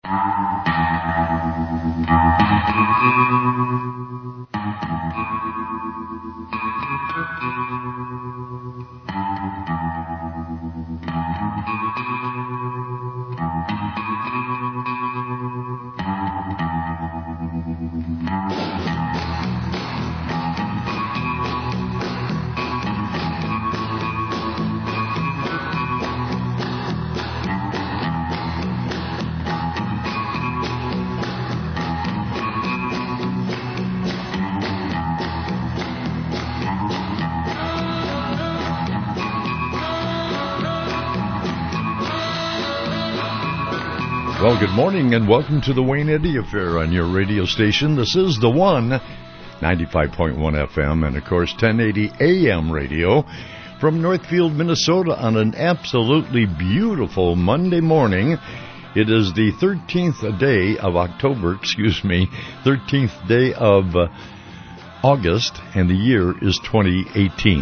Well, good morning and welcome to the Wayne Eddy Affair on your radio station. This is the one, 95.1 FM and, of course, 1080 AM radio from Northfield, Minnesota on an absolutely beautiful Monday morning. It is the 13th day of October, 13th day of August, and the year is 2018.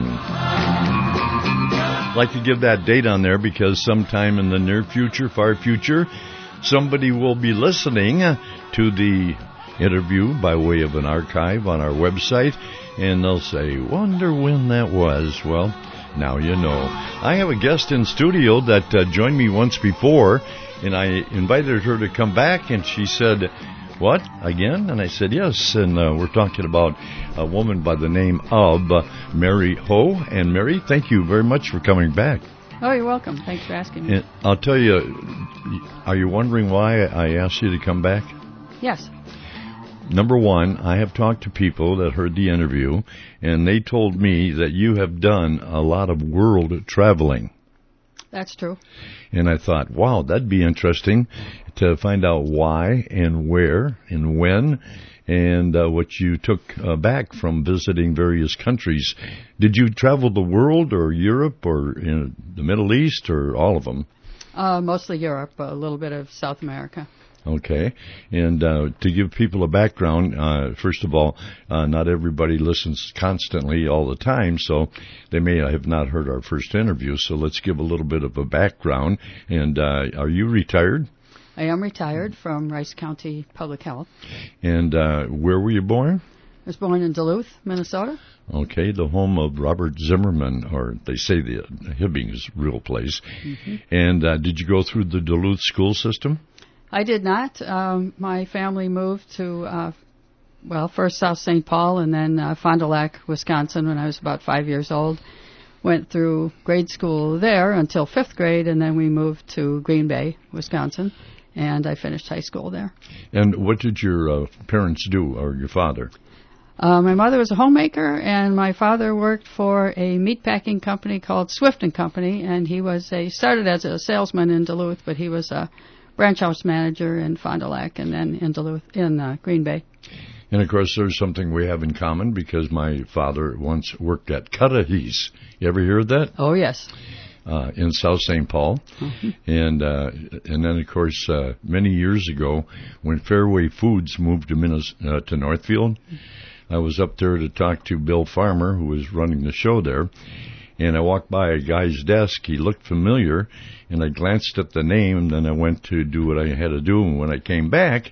I'd like to give that date on there because sometime in the near future, far future, somebody will be listening to the interview by way of an archive on our website, and they'll say, wonder when that was. Well, now you know. I have a guest in studio that joined me once before, and I invited her to come back, and she said, what, again? And I said, yes, and we're talking about a woman by the name of Mary Ho. And Mary, thank you very much for coming back. Oh, you're welcome. Thanks for asking me. And I'll tell you, are you wondering why I asked you to come back? Yes. Number one, I have talked to people that heard the interview, and they told me that you have done a lot of world traveling. That's true. And I thought, wow, that'd be interesting to find out why and where and when, and what you took back from visiting various countries. Did you travel the world or Europe or in the Middle East or all of them? Mostly Europe, a little bit of South America. Okay. And to give people a background, first of all, not everybody listens constantly all the time, so they may have not heard our first interview. So let's give a little bit of a background. And are you retired? I am retired from Rice County Public Health. And where were you born? I was born in Duluth, Minnesota. Okay, the home of Robert Zimmerman, or they say the Hibbing's real place. Mm-hmm. And did you go through the Duluth school system? I did not. My family moved to, first South St. Paul and then Fond du Lac, Wisconsin when I was about 5 years old. Went through grade school there until 5th grade, and then we moved to Green Bay, Wisconsin, and I finished high school there. And what did your parents do, or your father? My mother was a homemaker, and my father worked for a meatpacking company called Swift & Company, and he started as a salesman in Duluth, but he was a branch house manager in Fond du Lac and then in Duluth, in Green Bay. And, of course, there's something we have in common because my father once worked at Cudahy's. You ever hear of that? Oh, yes. In South St. Paul. Mm-hmm. And then, of course, many years ago, when Fairway Foods moved to Northfield, I was up there to talk to Bill Farmer, who was running the show there. And I walked by a guy's desk. He looked familiar, and I glanced at the name, and then I went to do what I had to do. And when I came back,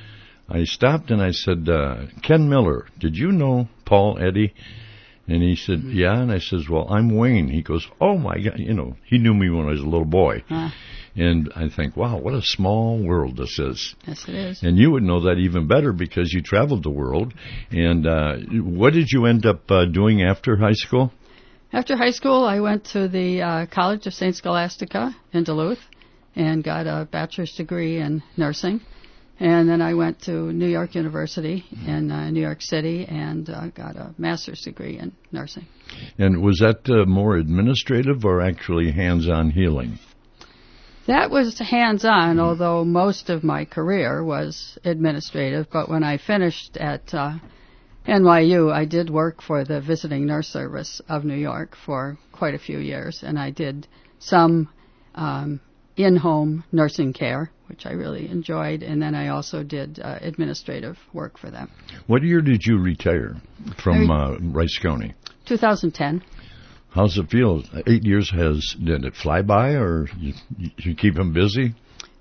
I stopped and I said, Ken Miller, did you know Paul Eddy? And he said, yeah. And I says, well, I'm Wayne. He goes, oh, my God. He knew me when I was a little boy. And I think, wow, what a small world this is. Yes, it is. And you would know that even better because you traveled the world. And what did you end up doing after high school? After high school, I went to the College of St. Scholastica in Duluth and got a bachelor's degree in nursing. And then I went to New York University in New York City and got a master's degree in nursing. And was that more administrative or actually hands-on healing? That was hands-on, although most of my career was administrative. But when I finished at NYU, I did work for the Visiting Nurse Service of New York for quite a few years, and I did some in-home nursing care, which I really enjoyed, and then I also did administrative work for them. What year did you retire from Rice County? 2010. How's it feel? 8 years did it fly by, or you keep them busy?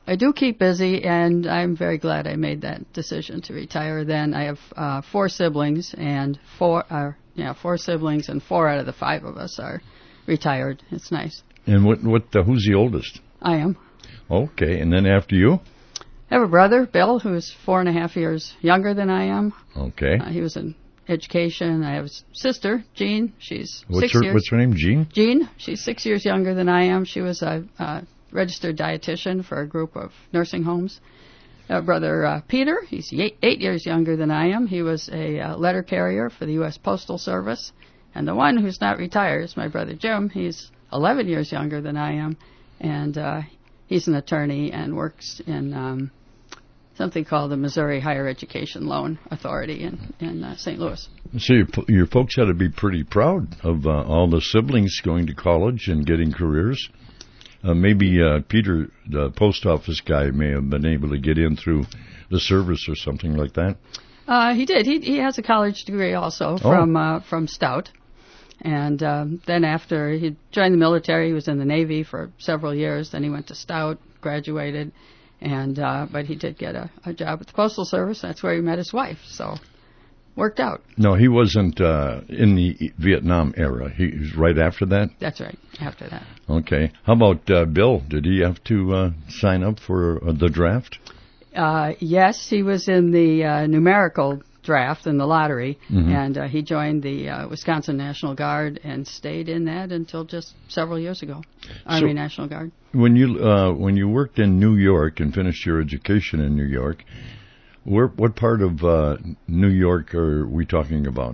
I do keep busy, and I'm very glad I made that decision to retire then. I have 4 siblings, and 4 siblings, and 4 out of the 5 of us are retired. It's nice. And who's the oldest? I am. Okay, and then after you? I have a brother, Bill, who's 4.5 years younger than I am. Okay. He was in education. I have a sister, Jean. She's 6 years. What's her name, Jean? Jean. She's 6 years younger than I am. She was a registered dietitian for a group of nursing homes. Brother Peter, he's 8 years younger than I am. He was a letter carrier for the U.S. Postal Service. And the one who's not retired is my brother Jim. He's 11 years younger than I am. And he's an attorney and works in something called the Missouri Higher Education Loan Authority in St. Louis. So your folks had to be pretty proud of all the siblings going to college and getting careers. Maybe Peter, the post office guy, may have been able to get in through the service or something like that. He did. He has a college degree also from Stout. And then after he joined the military, he was in the Navy for several years. Then he went to Stout, graduated, and but he did get a job at the Postal Service. That's where he met his wife. So worked out. No, he wasn't in the Vietnam era. He was right after that? That's right, after that. Okay. How about Bill? Did he have to sign up for the draft? Yes, he was in the numerical draft in the lottery, and he joined the Wisconsin National Guard and stayed in that until just several years ago. Army National Guard. When you worked in New York and finished your education in New York, what part of New York are we talking about?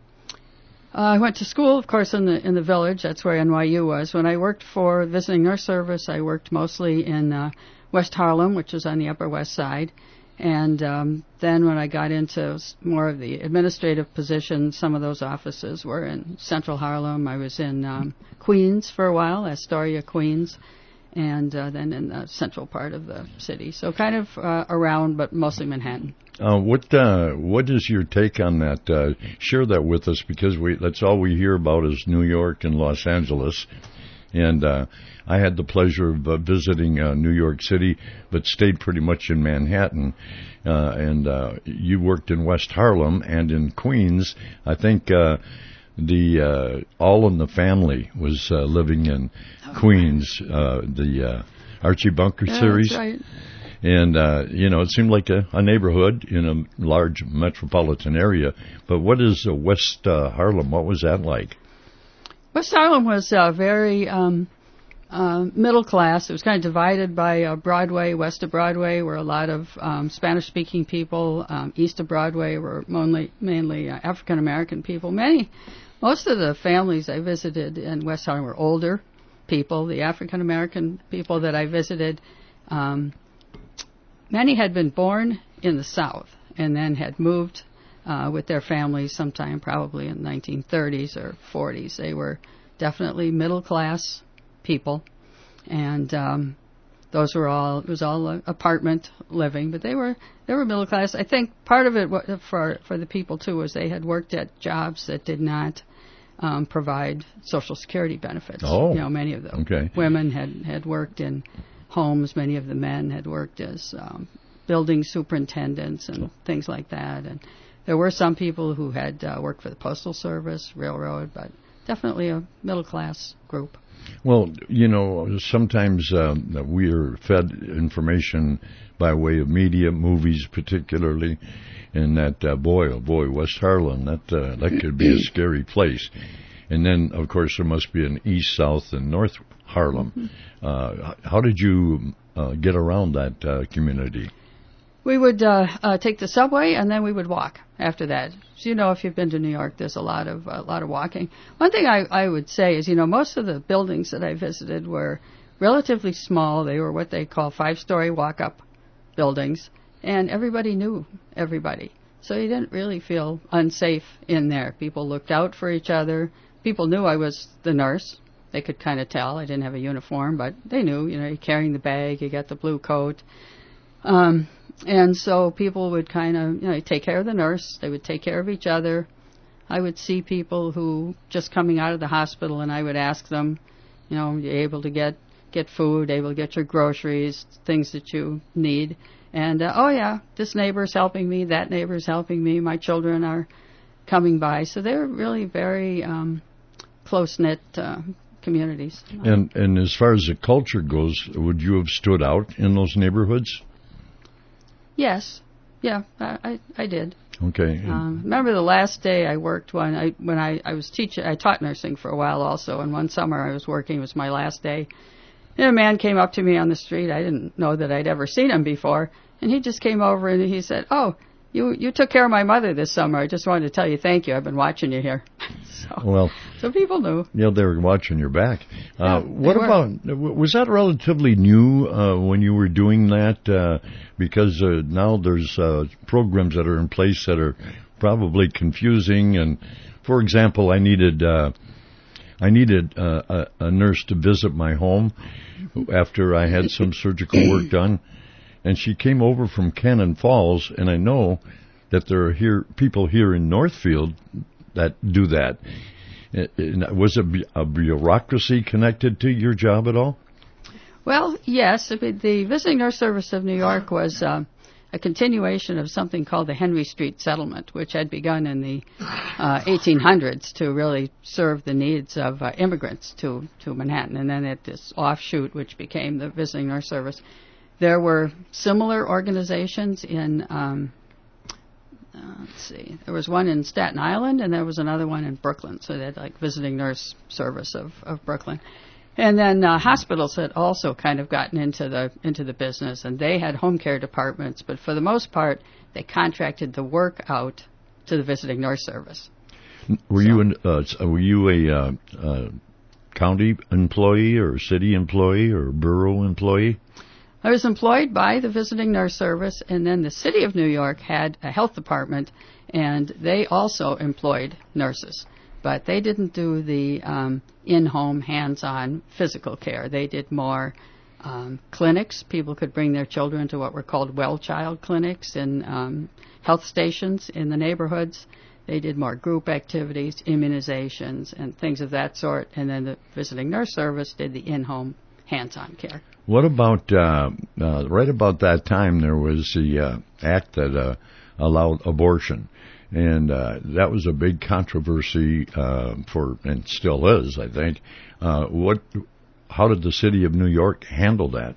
I went to school, of course, in the Village. That's where NYU was. When I worked for Visiting Nurse Service, I worked mostly in West Harlem, which was on the Upper West Side. And then when I got into more of the administrative positions, some of those offices were in Central Harlem. I was in Queens for a while, Astoria, Queens, and then in the central part of the city. So kind of around, but mostly Manhattan. What is your take on that? Share that with us, because that's all we hear about is New York and Los Angeles. And I had the pleasure of visiting New York City, but stayed pretty much in Manhattan. And you worked in West Harlem and in Queens. I think the All in the Family was living in Queens, the Archie Bunker series. That's right. And, it seemed like a neighborhood in a large metropolitan area. But what is West Harlem? What was that like? West Harlem was very middle class. It was kind of divided by Broadway. West of Broadway were a lot of Spanish-speaking people. East of Broadway were mainly African-American people. Most of the families I visited in West Harlem were older people. The African-American people that I visited, many had been born in the South and then had moved with their families sometime probably in the 1930s or 40s. They were definitely middle-class people, and it was all apartment living, but they were middle-class. I think part of it for the people, too, was they had worked at jobs that did not provide Social Security benefits. Oh. Many of the women had worked in homes. Many of the men had worked as building superintendents and things like that, and there were some people who had worked for the Postal Service, Railroad, but definitely a middle-class group. Well, sometimes we are fed information by way of media, movies particularly, and that, West Harlem, that could be a scary place. And then, of course, there must be an East, South, and North Harlem. How did you get around that community? We would take the subway, and then we would walk after that. So, if you've been to New York, there's a lot of walking. One thing I would say is, most of the buildings that I visited were relatively small. They were what they call 5-story walk-up buildings, and everybody knew everybody. So you didn't really feel unsafe in there. People looked out for each other. People knew I was the nurse. They could kind of tell. I didn't have a uniform, but they knew, you're carrying the bag, you got the blue coat. And so people would kind of, take care of the nurse. They would take care of each other. I would see people who just coming out of the hospital, and I would ask them, you able to get get food, able to get your groceries, things that you need. And, this neighbor's helping me, that neighbor's helping me, my children are coming by. So they're really very close-knit communities. And as far as the culture goes, would you have stood out in those neighborhoods? Yes. Yeah, I did. Okay. Remember the last day I worked when I was teaching, I taught nursing for a while also, and one summer I was working, it was my last day, and a man came up to me on the street. I didn't know that I'd ever seen him before, and he just came over and he said, "Oh, you took care of my mother this summer. I just wanted to tell you thank you. I've been watching you here." So people knew. Yeah, they were watching your back. What were. about, was that relatively new when you were doing that? Because now there's programs that are in place that are probably confusing. And, for example, I needed a nurse to visit my home after I had some surgical work done. And she came over from Cannon Falls, and I know that there are people here in Northfield that do that. Was a bureaucracy connected to your job at all? Well, yes. The Visiting Nurse Service of New York was a continuation of something called the Henry Street Settlement, which had begun in the 1800s to really serve the needs of immigrants to Manhattan. And then at this offshoot, which became the Visiting Nurse Service, there were similar organizations in, there was one in Staten Island and there was another one in Brooklyn. So they had like Visiting Nurse Service of Brooklyn. And then hospitals had also kind of gotten into the business, and they had home care departments, but for the most part, they contracted the work out to the Visiting Nurse Service. Were you a county employee or city employee or borough employee? I was employed by the Visiting Nurse Service, and then the City of New York had a health department, and they also employed nurses. But they didn't do the in-home, hands-on physical care. They did more clinics. People could bring their children to what were called well-child clinics and health stations in the neighborhoods. They did more group activities, immunizations, and things of that sort. And then the Visiting Nurse Service did the in-home, hands-on care. What about, right about that time, there was the act that allowed abortion. And that was a big controversy and still is, I think. How did the city of New York handle that?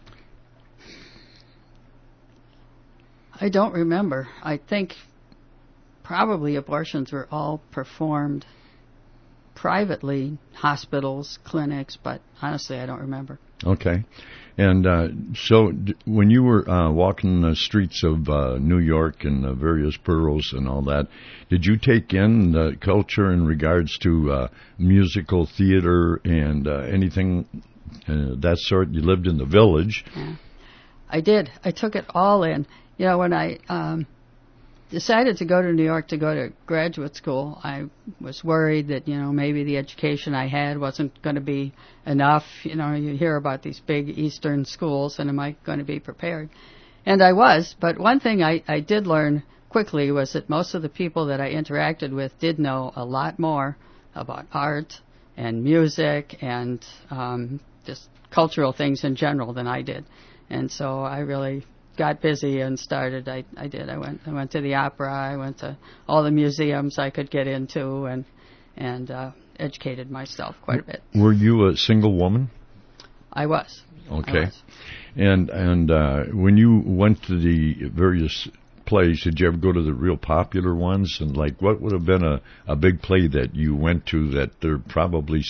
I don't remember. I think probably abortions were all performed privately, hospitals, clinics, but honestly, I don't remember. Okay. And so when you were walking the streets of New York and the various boroughs and all that, did you take in the culture in regards to musical theater and anything that sort? You lived in the Village. Yeah. I did. I took it all in. You know, when I decided to go to New York to go to graduate school, I was worried that, maybe the education I had wasn't going to be enough. You hear about these big Eastern schools, and am I going to be prepared? And I was, but one thing I did learn quickly was that most of the people that I interacted with did know a lot more about art and music and just cultural things in general than I did. And so I really got busy and started. I went to the opera. I went to all the museums I could get into, and educated myself quite a bit. Were you a single woman? I was. Okay. I was. And when you went to the various plays, did you ever go to the real popular ones? And what would have been a big play that you went to that they're probably,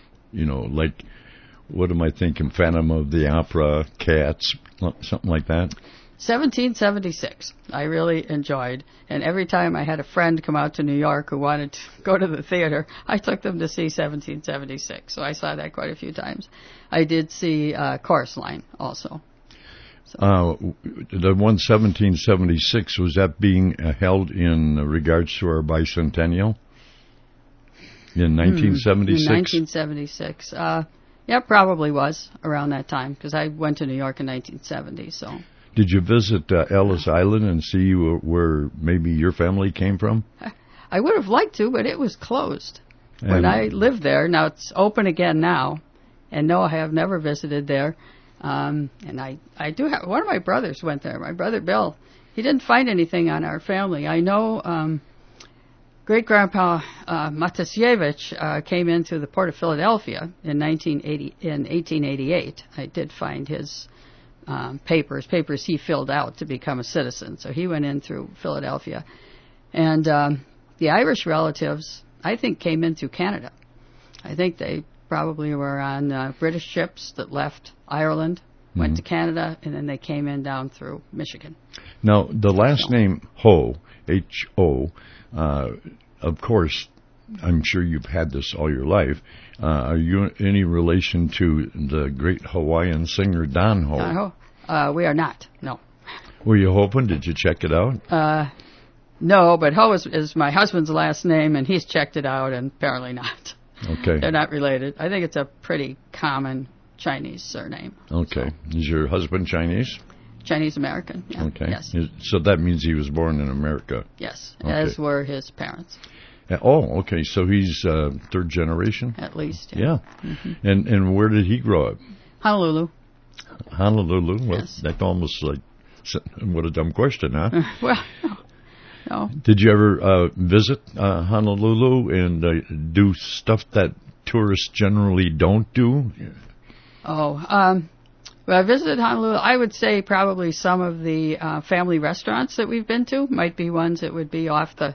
what am I thinking? Phantom of the Opera, Cats, something like that? 1776, I really enjoyed. And every time I had a friend come out to New York who wanted to go to the theater, I took them to see 1776. So I saw that quite a few times. I did see Chorus Line also. So. The one 1776, was that being held in regards to our bicentennial? In 1976? In 1976. Yeah, probably was around that time, because I went to New York in 1970. So. Did you visit Ellis Island and see where maybe your family came from? I would have liked to, but it was closed when I lived there. Now it's open again now, And no, I have never visited there. And I do have, one of my brothers went there. My brother Bill, he didn't find anything on our family. I know great-grandpa Matasiewicz came into the port of Philadelphia in 1888. I did find his papers he filled out to become a citizen. So he went in through Philadelphia. And the Irish relatives, I think, came in through Canada. I think they probably were on British ships that left Ireland, went to Canada, and then they came in down through Michigan. Now, the last name Ho, H-O, of course, I'm sure you've had this all your life. Are you any relation to the great Hawaiian singer Don Ho? Don Ho? We are not, no. Were you hoping? Did you check it out? No, but Ho is my husband's last name, and he's checked it out, and apparently not. Okay. They're not related. I think it's a pretty common Chinese surname. Okay. So. Is your husband Chinese? Chinese American, yeah. Okay. Yes. So that means he was born in America? Yes, okay. As were his parents. Oh, okay. So he's third generation? At least, yeah. And where did he grow up? Honolulu. Honolulu? Well, yes. That's almost like, what a dumb question, huh? Well, no. Did you ever visit Honolulu and do stuff that tourists generally don't do? Oh, well, I visited Honolulu. I would say probably some of the family restaurants that we've been to might be ones that would be off the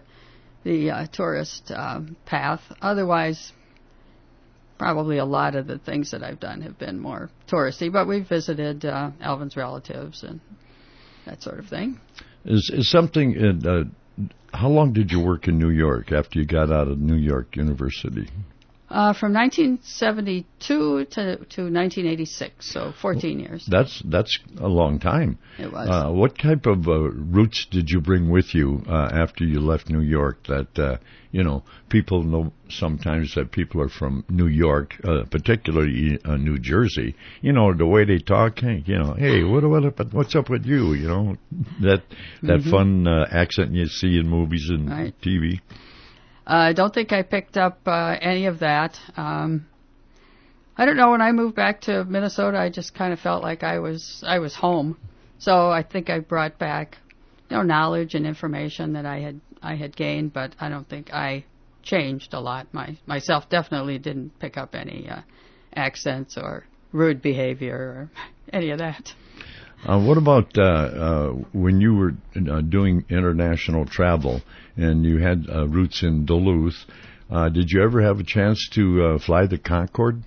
tourist path. Otherwise, probably a lot of the things that I've done have been more touristy. But we've visited Alvin's relatives and that sort of thing. Is something? How long did you work in New York after you got out of New York University? From 1972 to 1986, so 14 years. That's a long time. It was. What type of roots did you bring with you after you left New York? That people know sometimes that people are from New York, particularly New Jersey. The way they talk. Hey, what's up with you? That fun accent you see in movies and TV. I don't think I picked up any of that. I don't know. When I moved back to Minnesota, I just kind of felt like I was home. So I think I brought back, knowledge and information that I had gained, but I don't think I changed a lot. Myself definitely didn't pick up any accents or rude behavior or any of that. What about when you were doing international travel and you had roots in Duluth? Did you ever have a chance to fly the Concorde?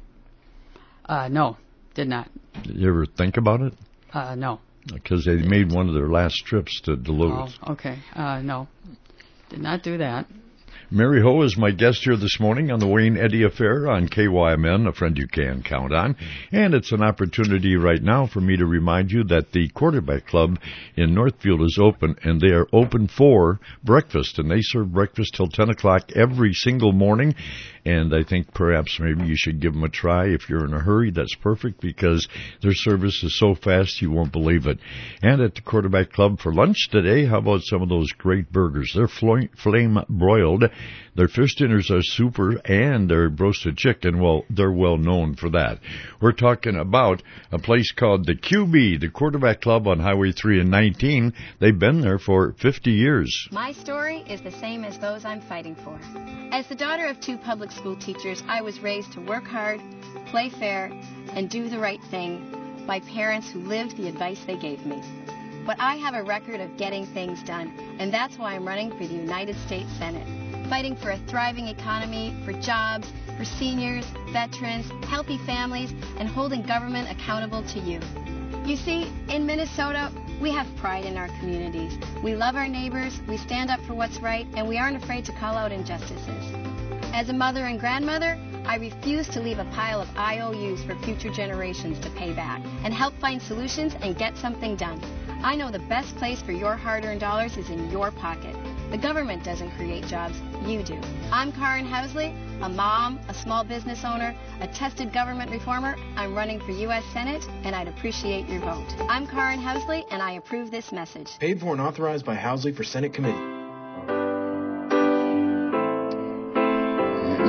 No, did not. Did you ever think about it? No. Because they made one of their last trips to Duluth. Oh, okay. No, did not do that. Mary Ho is my guest here this morning on the Wayne Eddy Affair on KYMN, a friend you can count on. And it's an opportunity right now for me to remind you that the Quarterback Club in Northfield is open, and they are open for breakfast. And they serve breakfast till 10 o'clock every single morning. And I think perhaps maybe you should give them a try. If you're in a hurry, that's perfect because their service is so fast you won't believe it. And at the Quarterback Club for lunch today, how about some of those great burgers? They're flame broiled. Their fish dinners are super, and their roasted chicken, well, they're well known for that. We're talking about a place called the QB, the Quarterback Club on Highway 3 and 19. They've been there for 50 years. My story is the same as those I'm fighting for. As the daughter of two public school teachers, I was raised to work hard, play fair, and do the right thing by parents who lived the advice they gave me. But I have a record of getting things done, and that's why I'm running for the United States Senate, fighting for a thriving economy, for jobs, for seniors, veterans, healthy families, and holding government accountable to you. You see, in Minnesota, we have pride in our communities. We love our neighbors, we stand up for what's right, and we aren't afraid to call out injustices. As a mother and grandmother, I refuse to leave a pile of IOUs for future generations to pay back and help find solutions and get something done. I know the best place for your hard-earned dollars is in your pocket. The government doesn't create jobs, you do. I'm Karen Housley, a mom, a small business owner, a tested government reformer. I'm running for U.S. Senate, and I'd appreciate your vote. I'm Karen Housley, and I approve this message. Paid for and authorized by Housley for Senate Committee.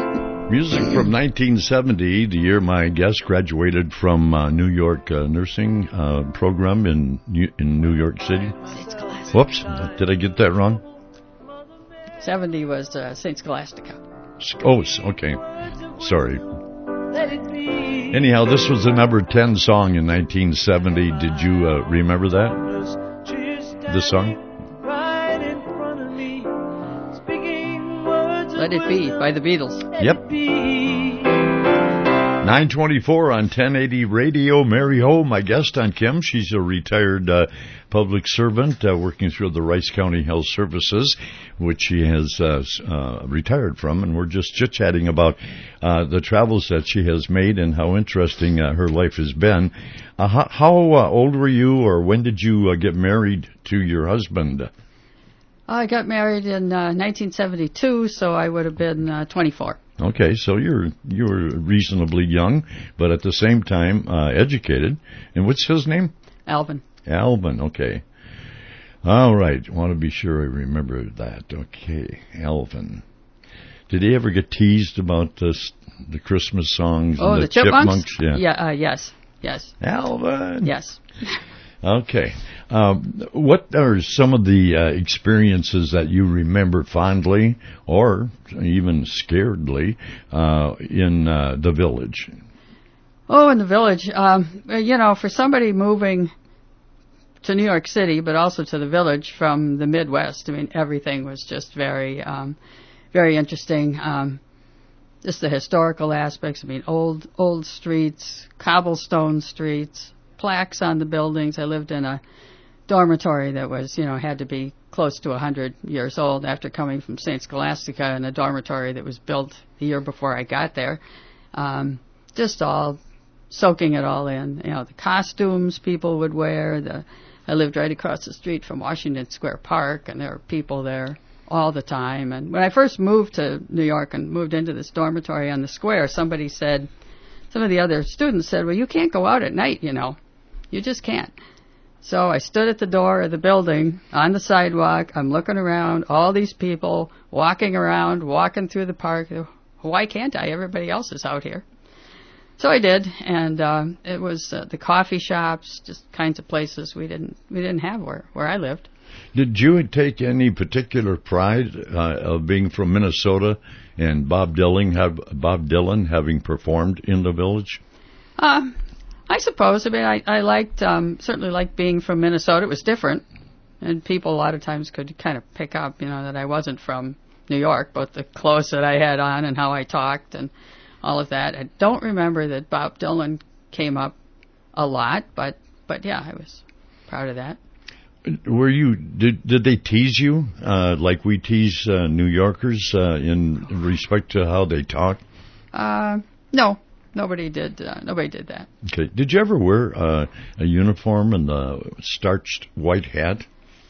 Music from 1970, the year my guest graduated from New York nursing program in New York City. Whoops, did I get that wrong? 70 was St. Scholastica. Oh, okay. Sorry. Anyhow, this was the number 10 song in 1970. Did you remember that? This song? Let It Be by the Beatles. Yep. 924 on 1080 Radio. Mary Ho, my guest on Kim. She's a retired public servant working through the Rice County Health Services, which she has retired from. And we're just chit-chatting about the travels that she has made and how interesting her life has been. How old were you, or when did you get married to your husband? I got married in 1972, so I would have been 24. Okay, so you were reasonably young, but at the same time educated. And what's his name? Alvin. Alvin, okay. All right, want to be sure I remember that. Okay, Alvin. Did he ever get teased about the Christmas songs? Oh, and the Chipmunks? Yeah. Yes. Alvin. Yes. Okay. What are some of the experiences that you remember fondly or even scaredly in the village? Oh, in the village. For somebody moving to New York City, but also to the village from the Midwest, I mean, everything was just very, very interesting. Just the historical aspects. I mean, old streets, cobblestone streets, plaques on the buildings. I lived in a dormitory that was, had to be close to 100 years old after coming from St. Scholastica, in a dormitory that was built the year before I got there. Just all soaking it all in. The costumes people would wear. I lived right across the street from Washington Square Park, and there were people there all the time. And when I first moved to New York and moved into this dormitory on the square, some of the other students said, well, you can't go out at night, You just can't. So I stood at the door of the building on the sidewalk. I'm looking around, all these people walking around, walking through the park. Why can't I? Everybody else is out here. So I did, and it was the coffee shops, just kinds of places we didn't have where I lived. Did you take any particular pride of being from Minnesota and Bob Dylan having performed in the village? I suppose. I mean, I liked, certainly liked being from Minnesota. It was different, and people a lot of times could kind of pick up, that I wasn't from New York, both the clothes that I had on and how I talked and all of that. I don't remember that Bob Dylan came up a lot, but yeah, I was proud of that. Did they tease you like we tease New Yorkers in respect to how they talk? No. Nobody did that. Okay. Did you ever wear a uniform and a starched white hat?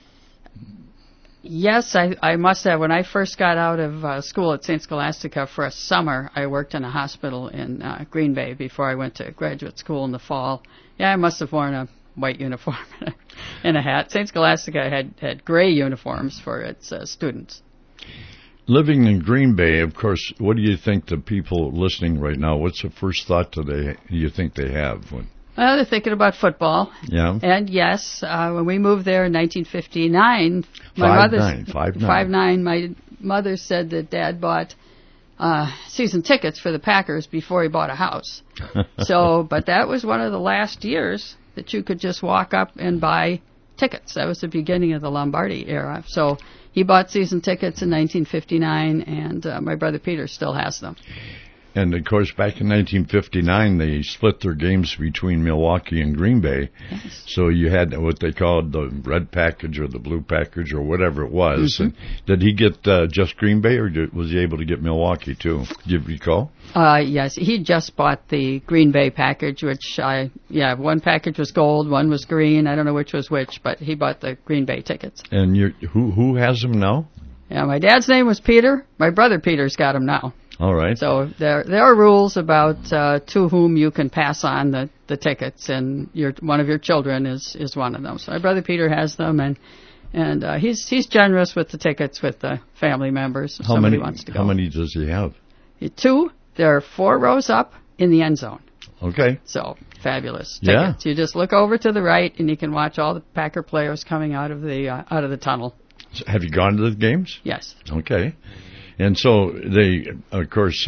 Yes, I must have. When I first got out of school at St. Scholastica for a summer, I worked in a hospital in Green Bay before I went to graduate school in the fall. Yeah, I must have worn a white uniform and a hat. St. Scholastica had gray uniforms for its students. Living in Green Bay, of course, what do you think the people listening right now, what's the first thought you think they have? Well, they're thinking about football. Yeah. And yes, when we moved there in 1959, my mother said that Dad bought season tickets for the Packers before he bought a house. But that was one of the last years that you could just walk up and buy tickets. That was the beginning of the Lombardi era. So he bought season tickets in 1959, and my brother Peter still has them. And, of course, back in 1959, they split their games between Milwaukee and Green Bay. Yes. So you had what they called the red package or the blue package or whatever it was. Mm-hmm. And did he get just Green Bay, or was he able to get Milwaukee, too? Do you recall? Yes, he just bought the Green Bay package, which one package was gold, one was green. I don't know which was which, but he bought the Green Bay tickets. And who has them now? Yeah, my dad's name was Peter. My brother Peter's got them now. All right. So there are rules about to whom you can pass on the tickets, and one of your children is one of them. So my brother Peter has them, and he's generous with the tickets with the family members. If somebody wants to go. How many does he have? 2, They're 4 rows up in the end zone. Okay. So, fabulous Yeah. tickets. You just look over to the right, and you can watch all the Packer players coming out of the tunnel. So have you gone to the games? Yes. Okay. And so they, of course,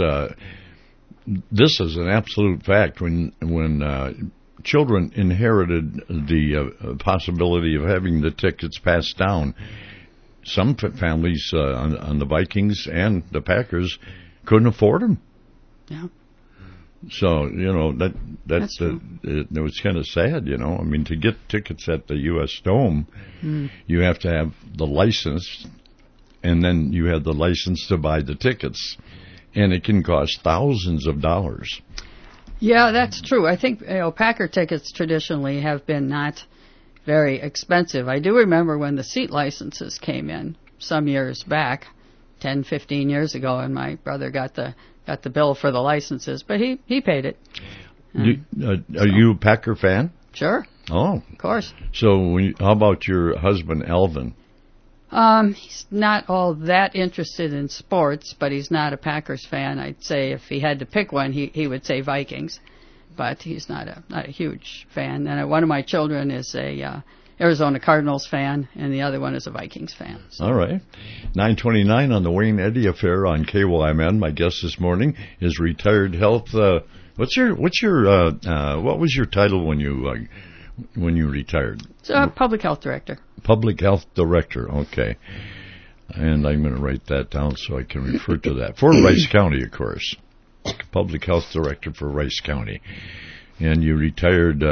this is an absolute fact. When children inherited the possibility of having the tickets passed down, some families on the Vikings and the Packers couldn't afford them. Yeah. So, That's true. it was kind of sad, I mean, to get tickets at the U.S. Dome, you have to have the license, and then you have the license to buy the tickets, and it can cost thousands of dollars. Yeah, that's true. I think Packer tickets traditionally have been not very expensive. I do remember when the seat licenses came in some years back, 10, 15 years ago, and my brother got the bill for the licenses, but he paid it. Are you a Packer fan? Sure. Oh. Of course. So how about your husband, Alvin? He's not all that interested in sports, but he's not a Packers fan. I'd say if he had to pick one, he would say Vikings, but he's not a huge fan. And one of my children is a Arizona Cardinals fan, and the other one is a Vikings fan. So. All right. 9:29 on the Wayne Eddy Affair on KYMN. My guest this morning is retired health. What was your title when you retired? So, public health director. Public health director. Okay. And I'm going to write that down so I can refer to that for Rice County, of course. Public health director for Rice County, and you retired.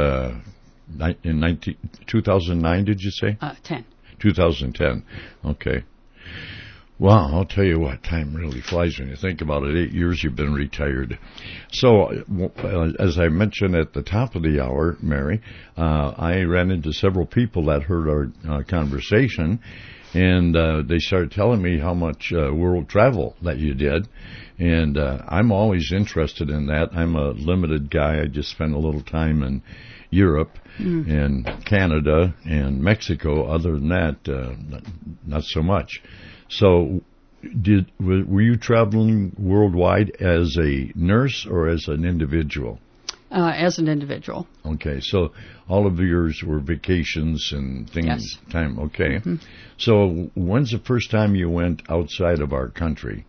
In 2009, did you say? 10. 2010. Okay. Wow, I'll tell you what, time really flies when you think about it. 8 years you've been retired. So, as I mentioned at the top of the hour, Mary, I ran into several people that heard our conversation, and they started telling me how much world travel that you did. And I'm always interested in that. I'm a limited guy. I just spent a little time in Europe and Canada and Mexico. Other than that, not so much. So, were you traveling worldwide as a nurse or as an individual? As an individual. Okay, so all of yours were vacations and things. Yes. Time. Okay. Mm-hmm. So, when's the first time you went outside of our country?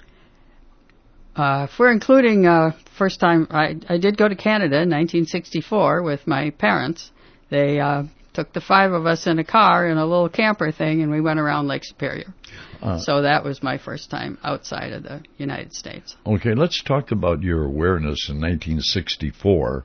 If we're including first time, I did go to Canada in 1964 with my parents. They took the 5 of us in a car in a little camper thing, and we went around Lake Superior. So that was my first time outside of the United States. Okay, let's talk about your awareness in 1964.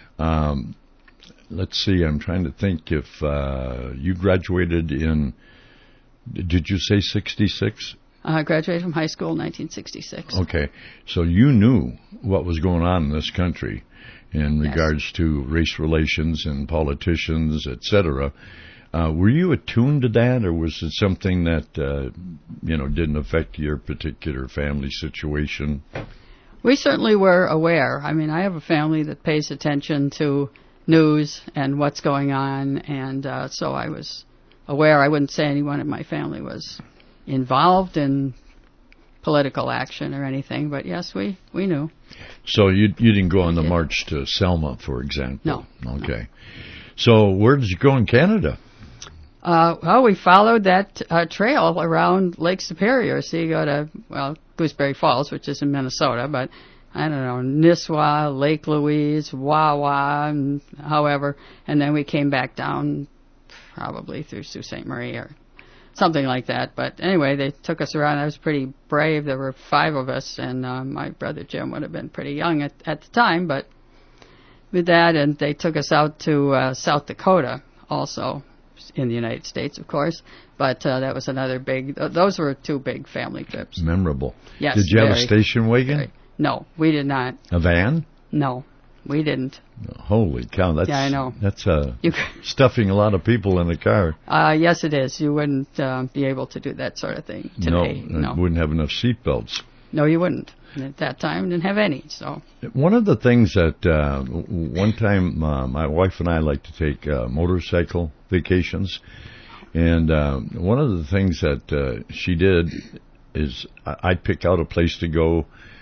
Let's see, I'm trying to think if you graduated in, did you say 66? I graduated from high school in 1966. Okay, so you knew what was going on in this country in regards to race relations and politicians, etc. Were you attuned to that, or was it something that didn't affect your particular family situation? We certainly were aware. I mean, I have a family that pays attention to news and what's going on, and so I was aware. I wouldn't say anyone in my family was involved in political action or anything, but yes, we knew. So you didn't go on the march to Selma, for example? No. Okay. No. So where did you go in Canada? Well, we followed that trail around Lake Superior. So you go to, Gooseberry Falls, which is in Minnesota, but I don't know, Nisswa, Lake Louise, Wawa, and however, and then we came back down probably through Sault Ste. Marie or something like that. But anyway, they took us around. I was pretty brave. There were 5 of us, and my brother Jim would have been pretty young at the time. But with that, and they took us out to South Dakota also, in the United States, of course. But that was another big, those were 2 big family trips. Memorable. Yes. Did you have a station wagon? No, we did not. A van? No, we didn't. Holy cow, that's, yeah, I know. That's stuffing a lot of people in the car. Yes, it is. You wouldn't be able to do that sort of thing today. No, wouldn't have enough seat belts. No, you wouldn't. At that time, didn't have any. So one of the things that one time my wife and I like to take motorcycle vacations, and one of the things that she did is I'd pick out a place to go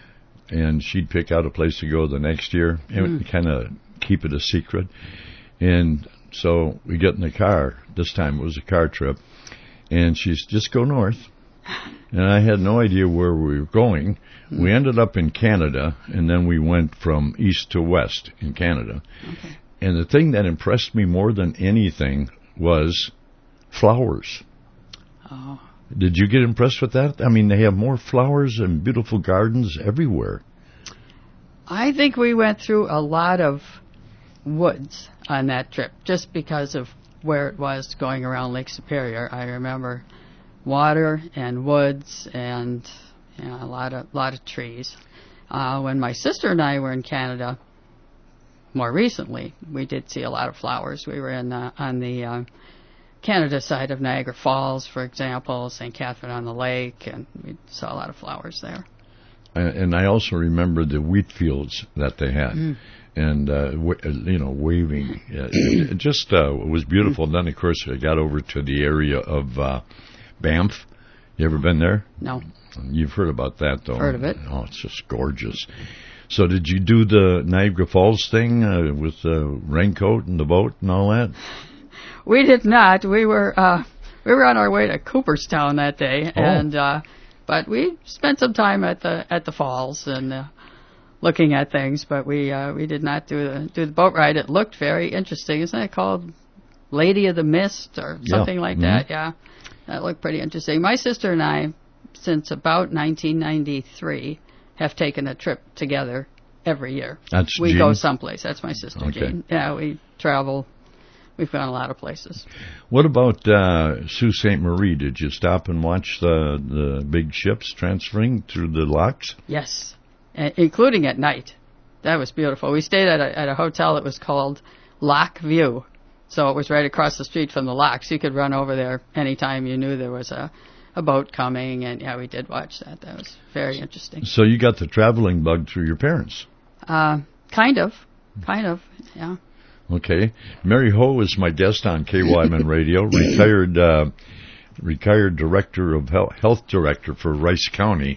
and she'd pick out a place to go the next year and kind of keep it a secret. And so we get in the car. This time it was a car trip, and she's just go north. And I had no idea where we were going. We ended up in Canada, and then we went from east to west in Canada. Okay. And the thing that impressed me more than anything was flowers. Oh. Did you get impressed with that? I mean, they have more flowers and beautiful gardens everywhere. I think we went through a lot of woods on that trip just because of where it was going around Lake Superior. I remember water and woods and a lot of trees. When my sister and I were in Canada more recently, we did see a lot of flowers. We were on the Canada side of Niagara Falls, for example, St. Catherine on the Lake, and we saw a lot of flowers there. And I also remember the wheat fields that they had. And, waving. It just was beautiful. Then, of course, I got over to the area of Banff. You ever been there? No. You've heard about that, though. Heard of it. Oh, it's just gorgeous. So did you do the Niagara Falls thing with the raincoat and the boat and all that? We did not. We were on our way to Cooperstown that day, and but we spent some time at the falls and looking at things. But we did not do the boat ride. It looked very interesting. Isn't it called Lady of the Mist or something like that? Yeah, that looked pretty interesting. My sister and I, since about 1993, have taken a trip together every year. That's we Jean? go someplace. That's my sister, Okay. Jean. Yeah, we travel. We've gone a lot of places. What about Sault Ste. Marie? Did you stop and watch the big ships transferring through the locks? Yes, including at night. That was beautiful. We stayed at a hotel that was called Lock View. So it was right across the street from the locks. You could run over there anytime you knew there was a boat coming. And, yeah, we did watch that. That was very interesting. So you got the traveling bug through your parents? Kind of, yeah. Okay. Mary Ho is my guest on KYMN Radio, retired director of health director for Rice County.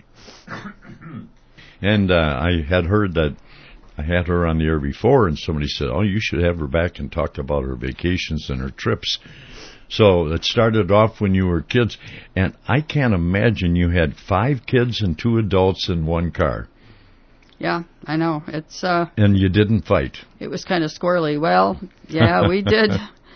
And I had heard that I had her on the air before, and somebody said, oh, you should have her back and talk about her vacations and her trips. So it started off when you were kids, and I can't imagine you had 5 kids and 2 adults in one car. Yeah, I know. It's and you didn't fight. It was kind of squirrely. Well, yeah, we did.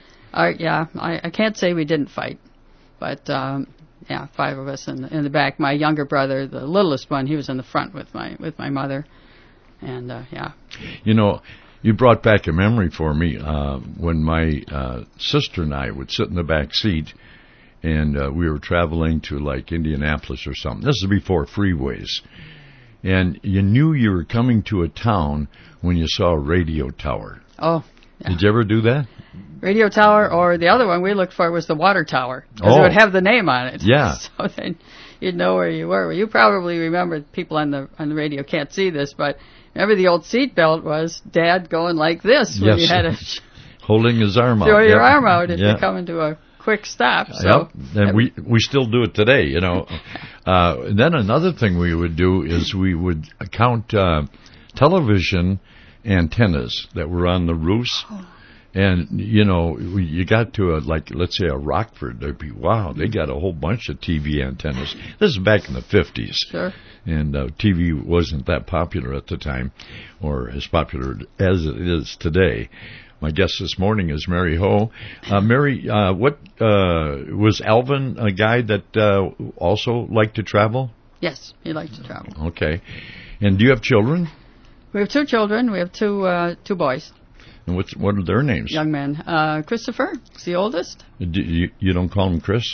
I can't say we didn't fight, but 5 of us in the back. My younger brother, the littlest one, he was in the front with my mother, and yeah. You know, you brought back a memory for me when my sister and I would sit in the back seat, and we were traveling to like Indianapolis or something. This is before freeways. And you knew you were coming to a town when you saw a radio tower. Oh, yeah. Did you ever do that? Radio tower, or the other one we looked for was the water tower, because it would have the name on it. Yeah. So then you'd know where you were. Well, you probably remember, people on the radio can't see this, but remember the old seat belt was Dad going like this when you had to holding his arm out. Throw your arm out if you come into a quick stop. So and we still do it today, you know. Then another thing we would do is we would count television antennas that were on the roofs. And, you know, you got to let's say a Rockford, there'd be, wow, they got a whole bunch of TV antennas. This is back in the 50s. Sure. And TV wasn't that popular at the time, or as popular as it is today. My guest this morning is Mary Ho. Mary, what was Alvin a guy that also liked to travel? Yes, he liked to travel. Okay. And do you have children? We have 2 children. We have two boys. And what are their names? Young men. Christopher is the oldest. You don't call him Chris?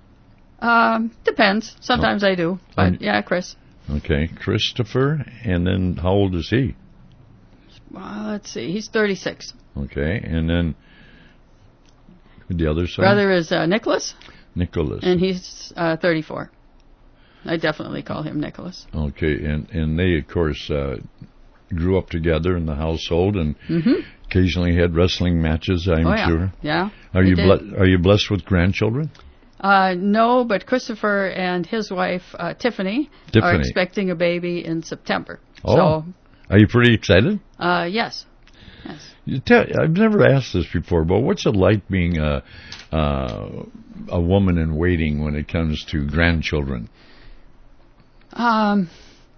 Depends. Sometimes I do. But yeah, Chris. Okay. Christopher. And then how old is he? Let's see. He's 36. Okay. And then the other son? Brother is Nicholas. Nicholas. And he's 34. I definitely call him Nicholas. Okay. And they, of course, grew up together in the household and occasionally had wrestling matches, I'm sure. Yeah. Are you blessed with grandchildren? No, but Christopher and his wife, Tiffany, are expecting a baby in September. Oh, So, are you pretty excited? yes. I've never asked this before, but what's it like being a woman in waiting when it comes to grandchildren? Well,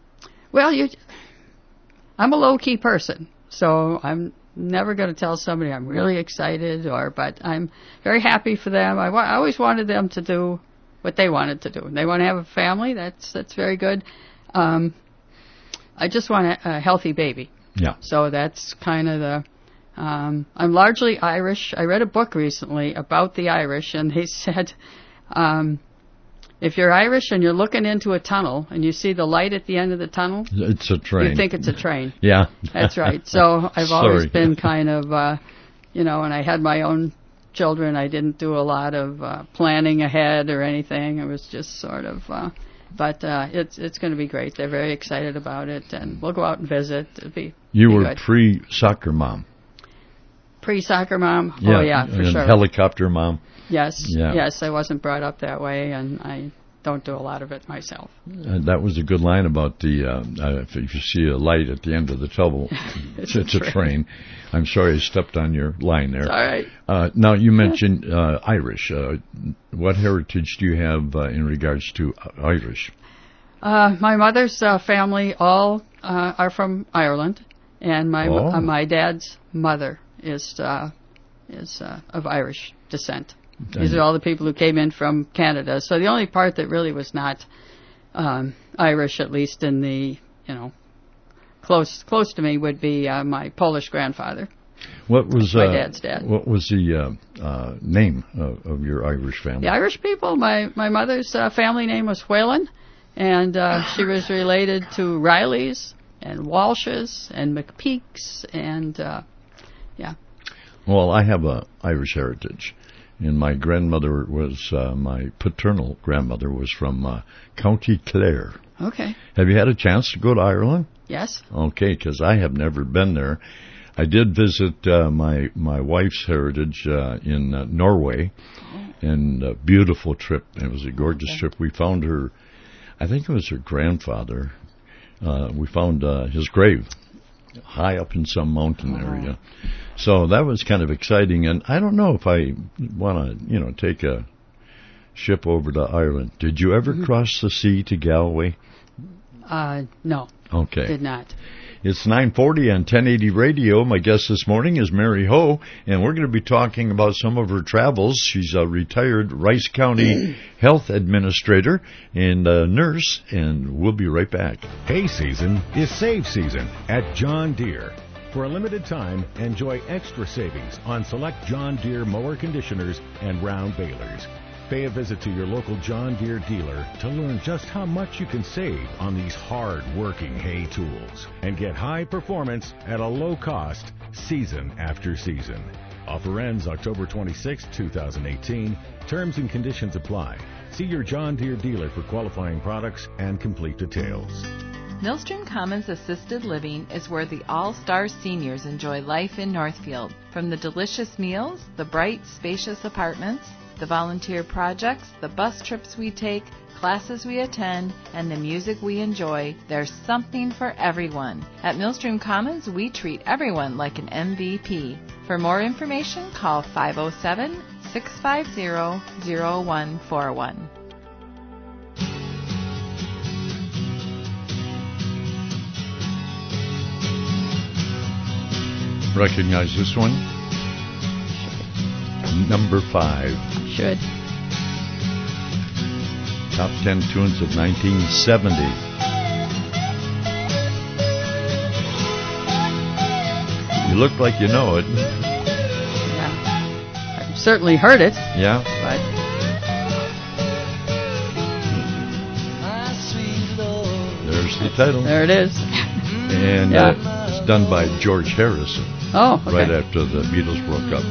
I'm a low-key person, so I'm never going to tell somebody I'm really excited, but I'm very happy for them. I always wanted them to do what they wanted to do. They want to have a family. That's very good. I just want a healthy baby. Yeah. So that's kind of the. I'm largely Irish. I read a book recently about the Irish, and they said, if you're Irish and you're looking into a tunnel and you see the light at the end of the tunnel, It's a train. you think it's a train. Yeah. That's right. So I've always Sorry. been kind of, when I had my own children, I didn't do a lot of planning ahead or anything. It was just sort of, but it's going to be great. They're very excited about it, and we'll go out and visit. You be were good. pre-soccer mom. Pre-soccer mom? Oh, yeah, for and sure. Helicopter mom. Yes, Yeah. yes, I wasn't brought up that way, and I don't do a lot of it myself. That was a good line about if you see a light at the end of the tunnel, it's a train. I'm sorry I stepped on your line there. It's all right. Now, you mentioned Irish. What heritage do you have in regards to Irish? My mother's family all are from Ireland, and my dad's mother is of Irish descent. These are all the people who came in from Canada. So the only part that really was not Irish, at least in the close to me, would be my Polish grandfather. What was my dad's dad? What was the name of your Irish family? The Irish people. My mother's family name was Whalen, and she was related to Rileys and Walshes and McPeaks, and yeah. Well, I have a Irish heritage. And my grandmother was, my paternal grandmother was from County Clare. Okay. Have you had a chance to go to Ireland? Yes. Okay, because I have never been there. I did visit my wife's heritage in Norway, and a beautiful trip. It was a gorgeous trip. We found her, I think it was her grandfather. We found his grave high up in some mountain area. So that was kind of exciting, and I don't know if I want to, take a ship over to Ireland. Did you ever cross the sea to Galway? No. Okay. Did not. It's 9:40 on 1080 Radio. My guest this morning is Mary Ho, and we're going to be talking about some of her travels. She's a retired Rice County health administrator and nurse, and we'll be right back. Hay season is save season at John Deere. For a limited time, enjoy extra savings on select John Deere mower conditioners and round balers. Pay a visit to your local John Deere dealer to learn just how much you can save on these hard-working hay tools and get high performance at a low cost season after season. Offer ends October 26, 2018. Terms and conditions apply. See your John Deere dealer for qualifying products and complete details. Millstream Commons Assisted Living is where the all-star seniors enjoy life in Northfield. From the delicious meals, the bright, spacious apartments, the volunteer projects, the bus trips we take, classes we attend, and the music we enjoy, there's something for everyone. At Millstream Commons, we treat everyone like an MVP. For more information, call 507-650-0141. Recognize this one? Number 5. Should. Top 10 tunes of 1970. You look like you know it. Yeah. I've certainly heard it. Yeah? But There's the title. there it is. And it's done by George Harrison. Oh, okay. Right after the Beatles broke up.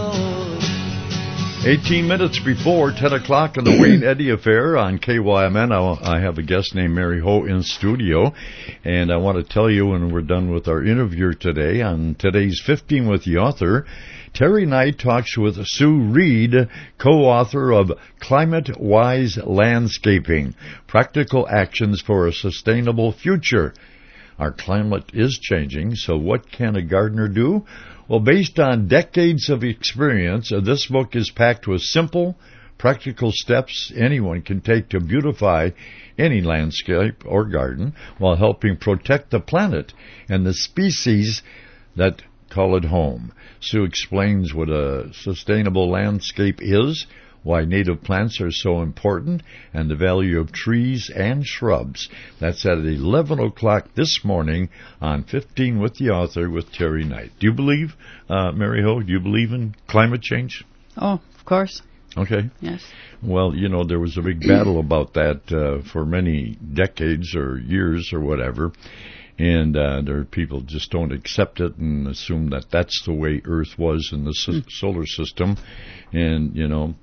18 minutes before 10 o'clock on the Wayne Eddy Affair on KYMN. I have a guest named Mary Ho in studio, and I want to tell you when we're done with our interview today, on today's 15 with the Author, Terry Knight talks with Sue Reed, co-author of Climate Wise Landscaping, Practical Actions for a Sustainable Future. Our climate is changing, so what can a gardener do? Well, based on decades of experience, this book is packed with simple, practical steps anyone can take to beautify any landscape or garden while helping protect the planet and the species that call it home. Sue explains what a sustainable landscape is, why native plants are so important, and the value of trees and shrubs. That's at 11 o'clock this morning on 15 with the Author with Terry Knight. Do you believe, Mary Ho, do you believe in climate change? Oh, of course. Okay. Yes. Well, there was a big battle about that for many decades or years or whatever. And there are people just don't accept it and assume that that's the way Earth was in the solar system. And,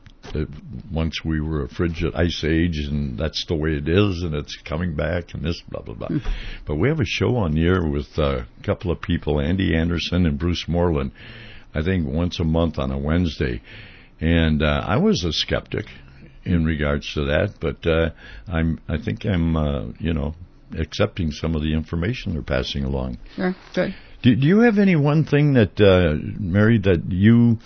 once we were a frigid ice age, and that's the way it is, and it's coming back, and this, blah, blah, blah. But we have a show on the air with a couple of people, Andy Anderson and Bruce Moreland, I think once a month on a Wednesday. And I was a skeptic in regards to that, but I think I'm accepting some of the information they're passing along. Sure, good. Do you have any one thing that, Mary, that you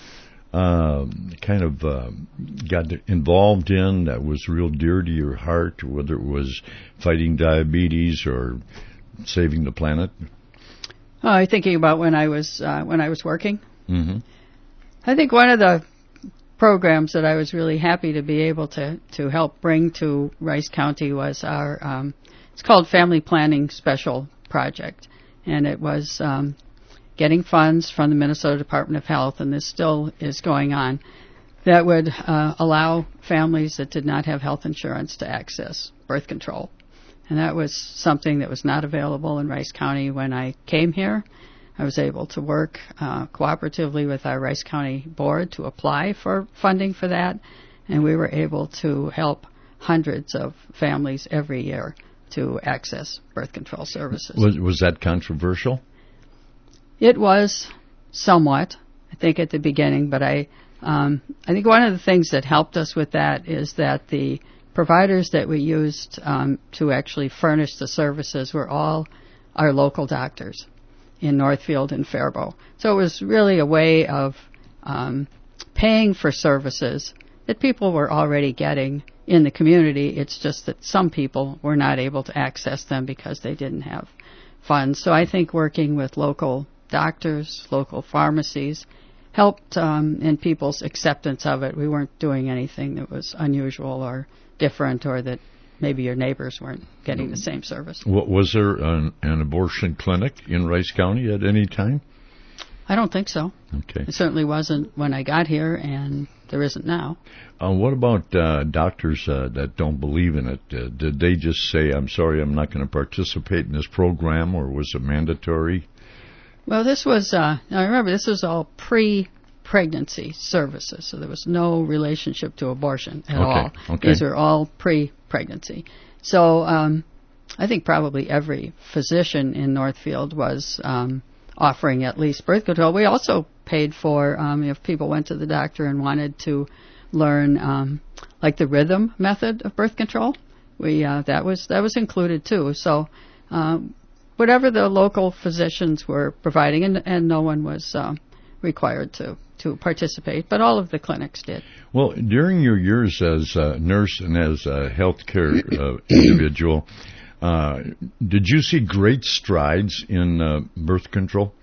kind of got involved in that was real dear to your heart, whether it was fighting diabetes or saving the planet? I'm thinking about when I was working. Mm-hmm. I think one of the programs that I was really happy to be able to help bring to Rice County was our it's called Family Planning Special Project, and it was getting funds from the Minnesota Department of Health, and this still is going on, that would allow families that did not have health insurance to access birth control. And that was something that was not available in Rice County when I came here. I was able to work cooperatively with our Rice County board to apply for funding for that, and we were able to help hundreds of families every year to access birth control services. Was that controversial? It was somewhat, I think, at the beginning, but I think one of the things that helped us with that is that the providers that we used to actually furnish the services were all our local doctors in Northfield and Faribault. So it was really a way of paying for services that people were already getting in the community. It's just that some people were not able to access them because they didn't have funds. So I think working with local doctors, local pharmacies, helped in people's acceptance of it. We weren't doing anything that was unusual or different, or that maybe your neighbors weren't getting the same service. Was there an abortion clinic in Rice County at any time? I don't think so. Okay. It certainly wasn't when I got here, and there isn't now. What about doctors that don't believe in it? Did they just say, I'm sorry, I'm not going to participate in this program, or was it mandatory? Well, this was, now remember, this was all pre-pregnancy services, so there was no relationship to abortion at all. Okay. These were all pre-pregnancy. So I think probably every physician in Northfield was offering at least birth control. We also paid for, if people went to the doctor and wanted to learn like the rhythm method of birth control, that was included too. So whatever the local physicians were providing, and no one was required to participate, but all of the clinics did. Well, during your years as a nurse and as a healthcare individual, did you see great strides in birth control?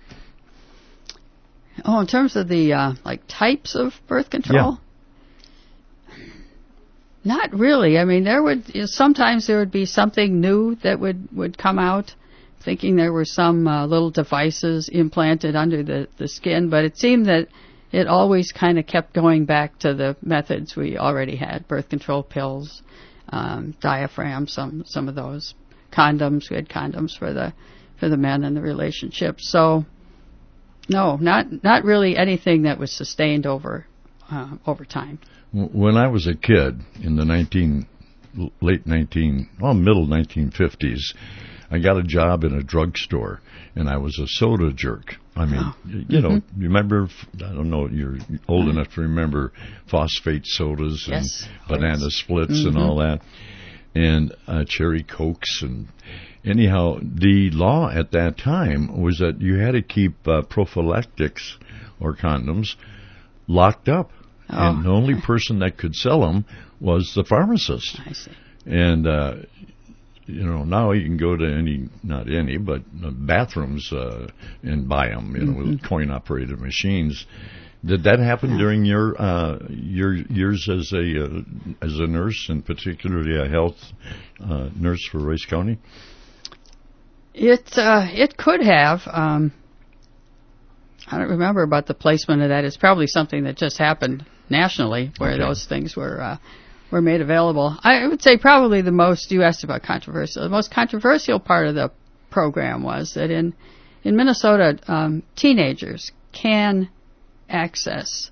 Oh, in terms of the like types of birth control? Yeah. Not really. I mean, sometimes there would be something new that would come out, thinking there were some little devices implanted under the skin, but it seemed that it always kind of kept going back to the methods we already had: birth control pills, diaphragm, some of those, condoms. We had condoms for the men in the relationship. So no, not really anything that was sustained over time. When I was a kid in the middle 1950s, I got a job in a drugstore, and I was a soda jerk. I mean, you remember, I don't know, you're old enough to remember phosphate sodas and yes, banana splits and all that. and cherry cokes. And anyhow, the law at that time was that you had to keep prophylactics or condoms locked up. Oh. And the only person that could sell them was the pharmacist. I see. And, now you can go to but bathrooms and buy them, with coin-operated machines. Did that happen during your years as a nurse, and particularly a health nurse for Rice County? It could have. I don't remember about the placement of that. It's probably something that just happened nationally, where those things were made available. I would say probably you asked about controversial. The most controversial part of the program was that in Minnesota, teenagers can access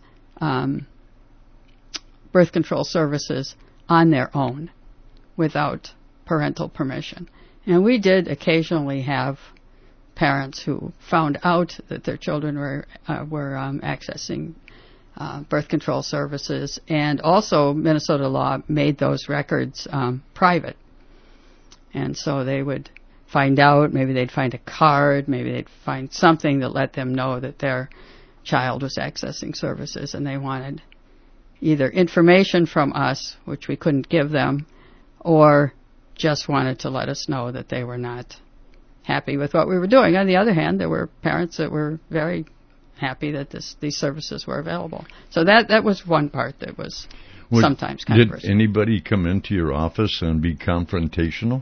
birth control services on their own without parental permission. And we did occasionally have parents who found out that their children were accessing birth control services, and also Minnesota law made those records private. And so they would find out, maybe they'd find a card, maybe they'd find something that let them know that their child was accessing services, and they wanted either information from us, which we couldn't give them, or just wanted to let us know that they were not happy with what we were doing. On the other hand, there were parents that were very happy that these services were available. So that was one part that was sometimes controversial. Did anybody come into your office and be confrontational?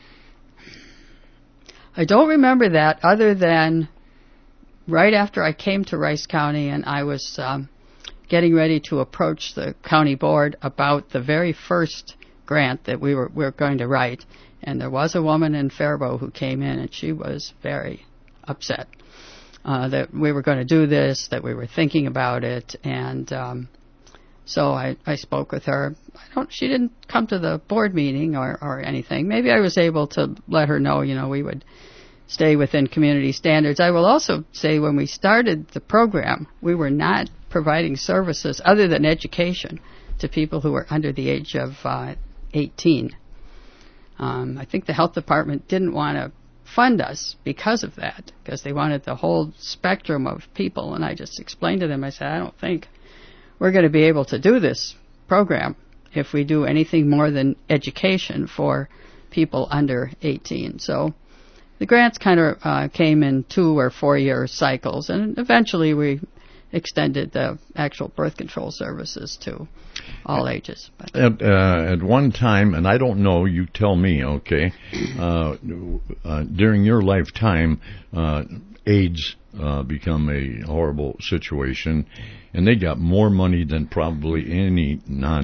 I don't remember that, other than right after I came to Rice County and I was getting ready to approach the county board about the very first grant that we were going to write. And there was a woman in Faribault who came in, and she was very upset that we were going to do this, that we were thinking about it. And so I spoke with her. She didn't come to the board meeting or anything. Maybe I was able to let her know, we would stay within community standards. I will also say when we started the program, we were not providing services other than education to people who were under the age of 18. I think the health department didn't want to fund us because of that, because they wanted the whole spectrum of people. And I just explained to them, I said, I don't think we're going to be able to do this program if we do anything more than education for people under 18. So the grants kind of came in 2 or 4 year cycles, and eventually we extended the actual birth control services to all ages. At one time, and I don't know, you tell me, okay, during your lifetime, AIDS become a horrible situation, and they got more money than probably any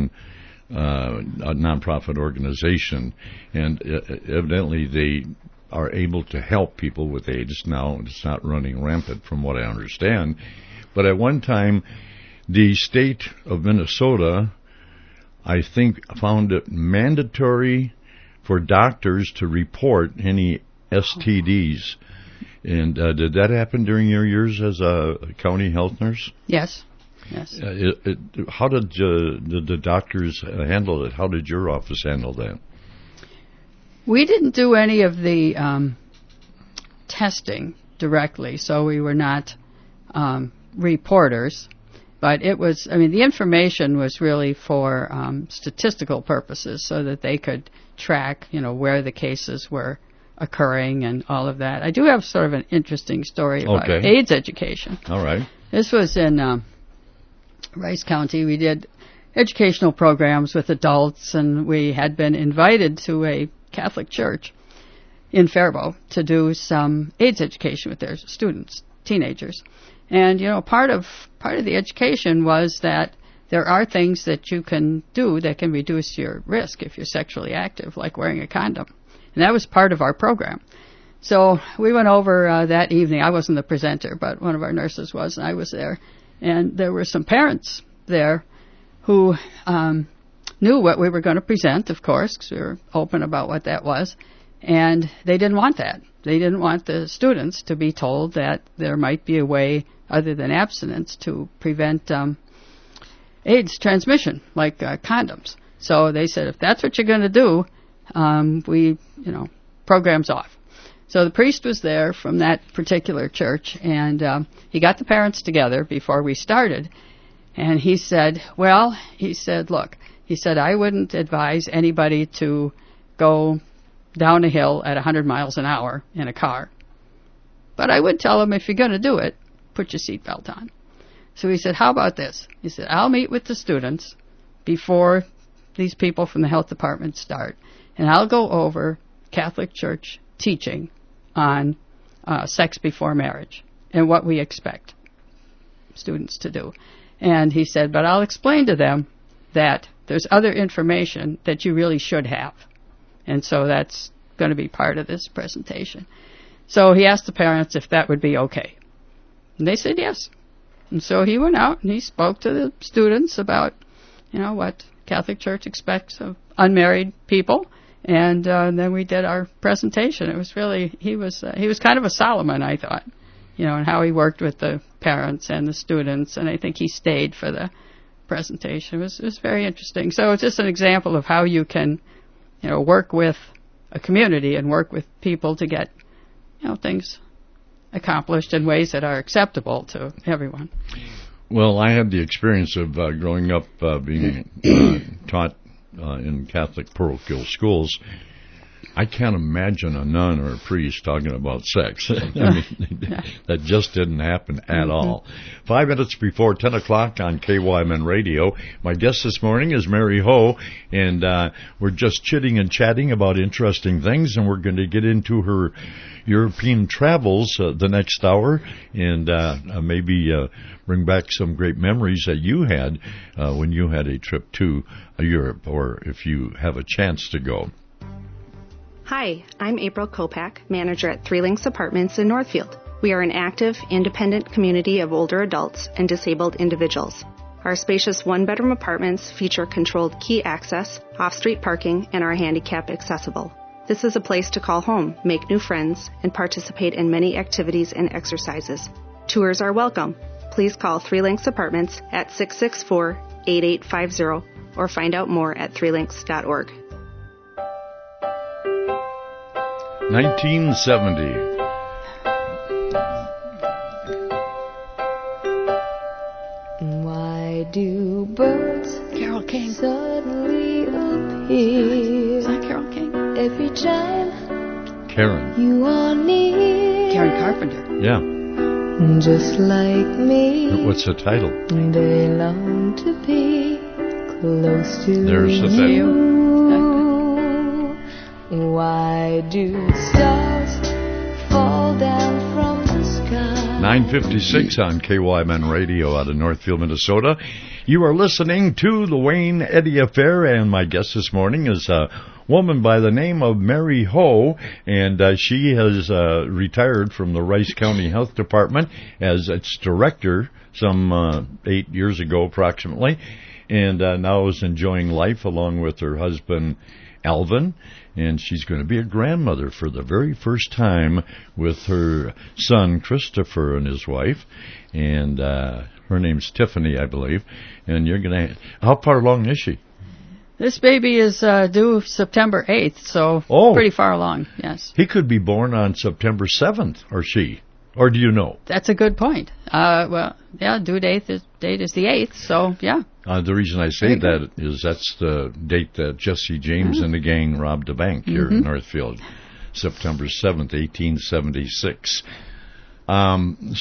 nonprofit organization, and evidently they are able to help people with AIDS now. It's not running rampant from what I understand. But at one time, the state of Minnesota, I think, found it mandatory for doctors to report any STDs. And did that happen during your years as a county health nurse? Yes. How did the doctors handle it? How did your office handle that? We didn't do any of the testing directly, so we were not reporters. But it was, the information was really for statistical purposes, so that they could track, where the cases were occurring and all of that. I do have sort of an interesting story about AIDS education. All right. This was in Rice County. We did educational programs with adults, and we had been invited to a Catholic church in Faribault to do some AIDS education with their students, teenagers. And, part of the education was that there are things that you can do that can reduce your risk if you're sexually active, like wearing a condom. And that was part of our program. So we went over that evening. I wasn't the presenter, but one of our nurses was, and I was there. And there were some parents there who knew what we were going to present, of course, because we were open about what that was. And they didn't want that. They didn't want the students to be told that there might be a way other than abstinence to prevent AIDS transmission, like condoms. So they said, if that's what you're going to do, program's off. So the priest was there from that particular church, and he got the parents together before we started, and he said, look, I wouldn't advise anybody to go down a hill at 100 miles an hour in a car. But I would tell them, if you're going to do it, put your seatbelt on. So he said, how about this? He said, I'll meet with the students before these people from the health department start, and I'll go over Catholic Church teaching on sex before marriage and what we expect students to do. And he said, but I'll explain to them that there's other information that you really should have. And so that's going to be part of this presentation. So he asked the parents if that would be okay. And they said yes. And so he went out and he spoke to the students about, what Catholic Church expects of unmarried people. And then we did our presentation. It was really, he was kind of a Solomon, I thought, and how he worked with the parents and the students. And I think he stayed for the presentation. It was very interesting. So it's just an example of how you can, work with a community and work with people to get, things accomplished in ways that are acceptable to everyone. Well, I had the experience of growing up being taught in Catholic parochial schools. I can't imagine a nun or a priest talking about sex. That just didn't happen at all. 5 minutes before 10 o'clock on KYMN Radio. My guest this morning is Mary Ho, and we're just chitting and chatting about interesting things, and we're going to get into her European travels the next hour, and maybe bring back some great memories that you had when you had a trip to Europe, or if you have a chance to go. Hi, I'm April Kopak, manager at Three Links Apartments in Northfield. We are an active, independent community of older adults and disabled individuals. Our spacious one-bedroom apartments feature controlled key access, off-street parking, and are handicap accessible. This is a place to call home, make new friends, and participate in many activities and exercises. Tours are welcome. Please call Three Links Apartments at 664-8850 or find out more at threelinks.org. 1970. Why do birds Carole King suddenly appear? Is that Carole King? Every time Karen. you are near. Karen Carpenter. Yeah. Just like me. What's the title? They long to be close to There's the you. Why do stars fall down from the sky? 9:56 on KYMN Radio out of Northfield, Minnesota. You are listening to the Wayne Eddy Affair, and my guest this morning is a woman by the name of Mary Ho, and she has retired from the Rice County Health Department as its director some 8 years ago approximately, and now is enjoying life along with her husband Alvin, and she's going to be a grandmother for the very first time with her son Christopher and his wife, and her name's Tiffany, I believe. And you're going to, how far along is she? This baby is due September 8th, so pretty far along, yes. He could be born on September 7th, or she. Or do you know? That's a good point. Due date is the 8th, so yeah. The reason I say that is that's the date that Jesse James and the gang robbed a bank here in Northfield, September 7th, 1876. A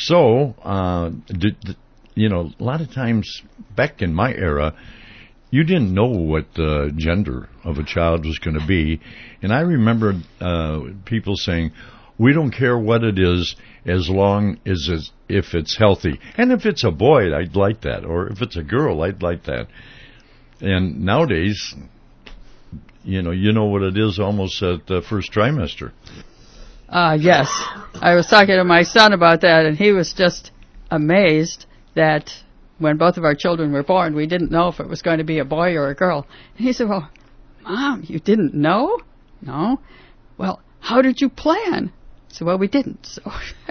lot of times back in my era, you didn't know what the gender of a child was going to be. And I remember people saying, we don't care what it is as long as if it's healthy. And if it's a boy, I'd like that. Or if it's a girl, I'd like that. And nowadays, you know what it is almost at the first trimester. Yes. I was talking to my son about that, and he was just amazed that when both of our children were born, we didn't know if it was going to be a boy or a girl. And he said, well, Mom, you didn't know? No. Well, how did you plan? So we didn't. So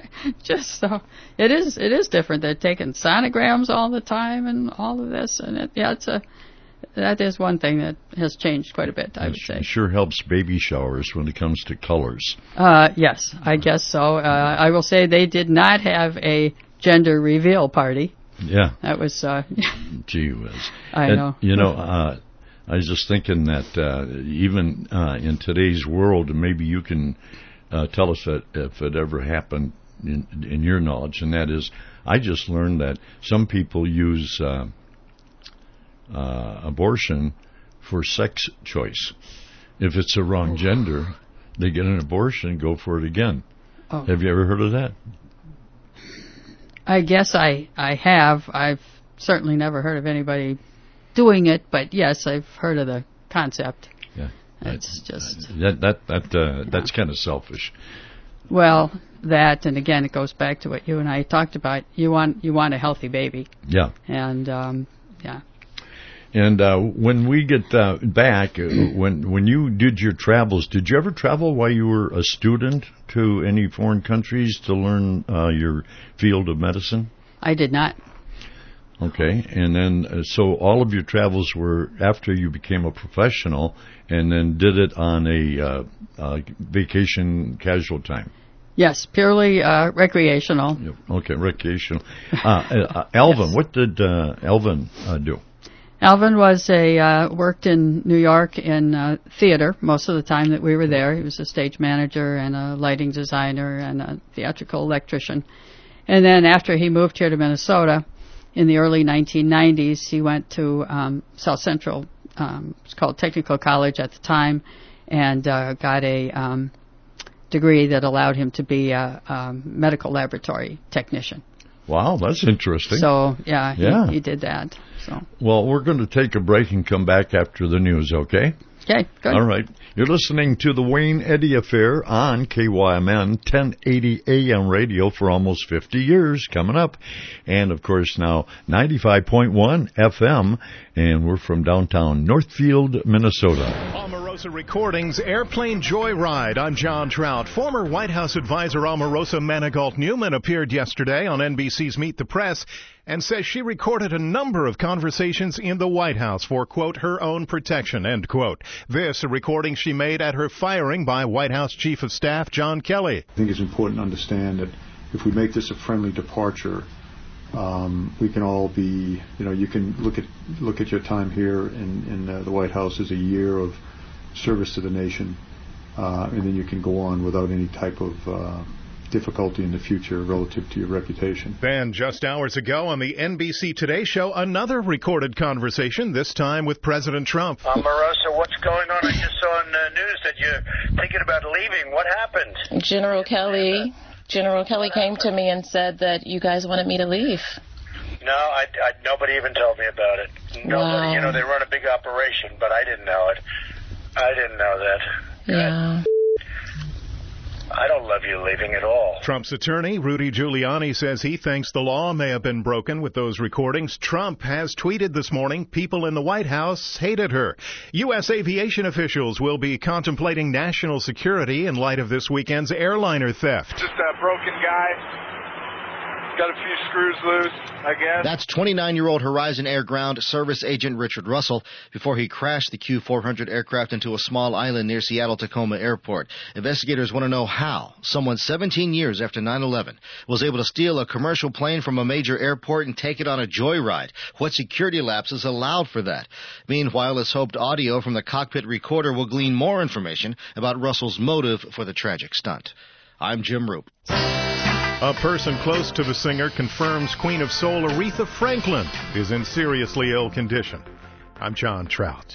it is different. They're taking sonograms all the time and all of this, and it's that is one thing that has changed quite a bit, I would say. It sure helps baby showers when it comes to colors. Yes, I guess so. I will say they did not have a gender reveal party. Yeah. That was... Gee whiz. I know. You know, I was just thinking that even in today's world, and maybe you can tell us if it ever happened in your knowledge, and that is, I just learned that some people use abortion for sex choice. If it's the wrong gender, they get an abortion and go for it again. Oh. Have you ever heard of that? I guess I have. I've certainly never heard of anybody doing it, but yes, I've heard of the concept. Yeah, that's just that's kind of selfish. Well, that, and again, it goes back to what you and I talked about. You want a healthy baby. Yeah. And yeah. And when we get back, when you did your travels, did you ever travel while you were a student to any foreign countries to learn your field of medicine? I did not. Okay, and then so all of your travels were after you became a professional, and then did it on a vacation casual time. Yes, purely recreational. Okay, recreational. Alvin, yes. What did Alvin do? Alvin was worked in New York in theater most of the time that we were there. He was a stage manager and a lighting designer and a theatrical electrician. And then after he moved here to Minnesota in the early 1990s, he went to South Central, it's called Technical College at the time, and got a degree that allowed him to be a medical laboratory technician. Wow, that's interesting. So, yeah. He did that. So. Well, we're going to take a break and come back after the news, okay? Okay, good. All right. You're listening to the Wayne Eddy Affair on KYMN 1080 AM radio for almost 50 years coming up. And, of course, now 95.1 FM, and we're from downtown Northfield, Minnesota. Omarosa Recordings, Airplane Joyride. I'm John Trout. Former White House advisor Omarosa Manigault Newman appeared yesterday on NBC's Meet the Press and says she recorded a number of conversations in the White House for, quote, her own protection, end quote. This, a recording she made at her firing by White House Chief of Staff John Kelly. I think it's important to understand that if we make this a friendly departure, we can all be, you can look at your time here in the White House as a year of service to the nation, and then you can go on without any type of difficulty in the future relative to your reputation. Then, just hours ago on the NBC Today show, another recorded conversation, this time with President Trump. Omarosa, what's going on? I just saw on the news that you're thinking about leaving. What happened? General Kelly came to me and said that you guys wanted me to leave. No, nobody even told me about it. Nobody. Wow. They run a big operation, but I didn't know it. I didn't know that. Yeah. I don't love you leaving at all. Trump's attorney, Rudy Giuliani, says he thinks the law may have been broken with those recordings. Trump has tweeted this morning, people in the White House hated her. U.S. aviation officials will be contemplating national security in light of this weekend's airliner theft. Just a broken guy. Got a few screws loose, I guess. That's 29-year-old Horizon Air Ground Service Agent Richard Russell before he crashed the Q400 aircraft into a small island near Seattle-Tacoma Airport. Investigators want to know how someone 17 years after 9/11 was able to steal a commercial plane from a major airport and take it on a joyride. What security lapses allowed for that? Meanwhile, it's hoped audio from the cockpit recorder will glean more information about Russell's motive for the tragic stunt. I'm Jim Roop. A person close to the singer confirms Queen of Soul Aretha Franklin is in seriously ill condition. I'm John Trout.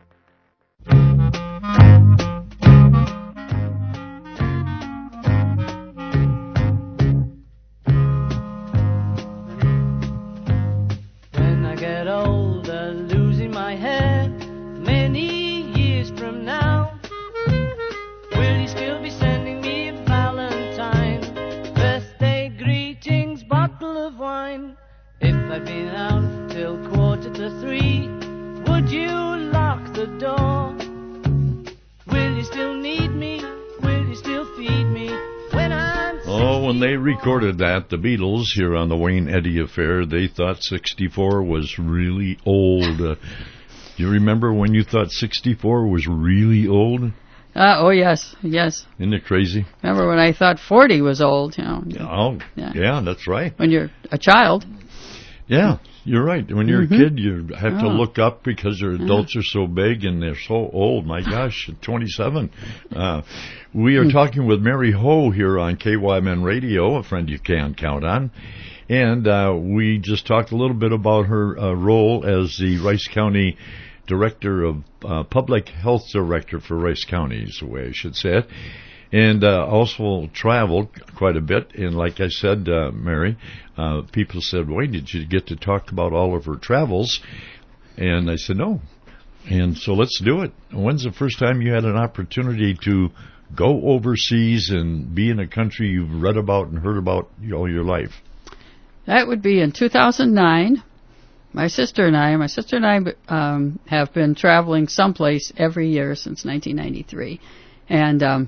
When I get older, losing my hair, many years from now, will you still be sending me a Valentine? Greetings, bottle of wine. If I'd been out till 2:45, would you lock the door? Will you still need me? Will you still feed me when I'm 64? Oh, when they recorded that, the Beatles here on the Wayne Eddy Affair, they thought 64 was really old. You remember when you thought 64 was really old? Oh, yes. Isn't it crazy? Remember when I thought 40 was old, Oh, yeah, that's right. When you're a child. Yeah, you're right. When you're a kid, you have to look up because your adults are so big and they're so old. My gosh, 27. We are talking with Mary Ho here on KYMN Radio, a friend you can count on. And we just talked a little bit about her role as the Rice County Director of Public Health Director for Rice County, is the way I should say it. And also traveled quite a bit. And like I said, Mary, people said, "Wait, did you get to talk about all of her travels?" And I said, "No." And so let's do it. When's the first time you had an opportunity to go overseas and be in a country you've read about and heard about all your life? That would be in 2009. My sister and I have been traveling someplace every year since 1993. And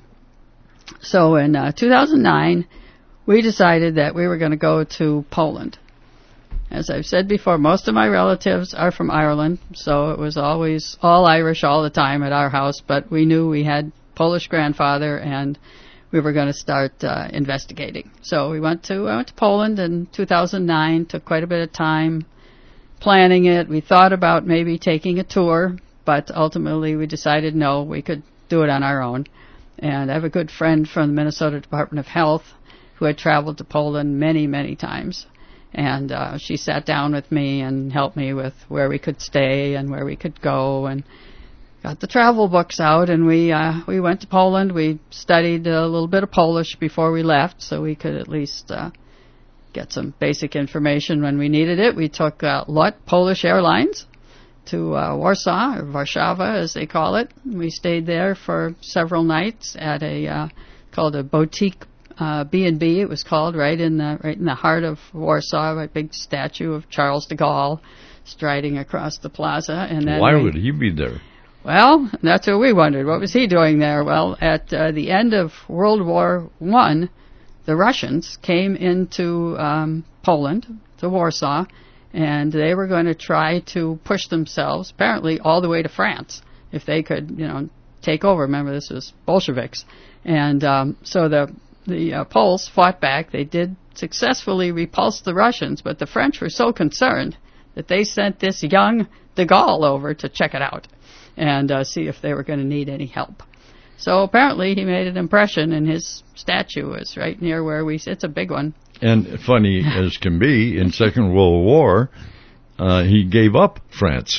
so in 2009, we decided that we were going to go to Poland. As I've said before, most of my relatives are from Ireland, so it was always all Irish all the time at our house, but we knew we had Polish grandfather, and we were going to start investigating. So I went to Poland in 2009, took quite a bit of time planning it. We thought about maybe taking a tour, but ultimately we decided no, we could do it on our own. And I have a good friend from the Minnesota Department of Health who had traveled to Poland many, many times. And she sat down with me and helped me with where we could stay and where we could go, and got the travel books out. And we went to Poland. We studied a little bit of Polish before we left, so we could at least get some basic information when we needed it. We took LOT Polish Airlines to Warsaw, or Warszawa as they call it. We stayed there for several nights at called a boutique B&B. It was called right in the heart of Warsaw, a big statue of Charles de Gaulle striding across the plaza. And then why would he be there? Well, that's what we wondered. What was he doing there? Well, at the end of World War I, the Russians came into Poland, to Warsaw, and they were going to try to push themselves, apparently, all the way to France, if they could, take over. Remember, this was Bolsheviks. And so the Poles fought back. They did successfully repulse the Russians, but the French were so concerned that they sent this young de Gaulle over to check it out and see if they were going to need any help. So apparently he made an impression, and his statue is right near where it's a big one. And funny as can be, in Second World War, he gave up France.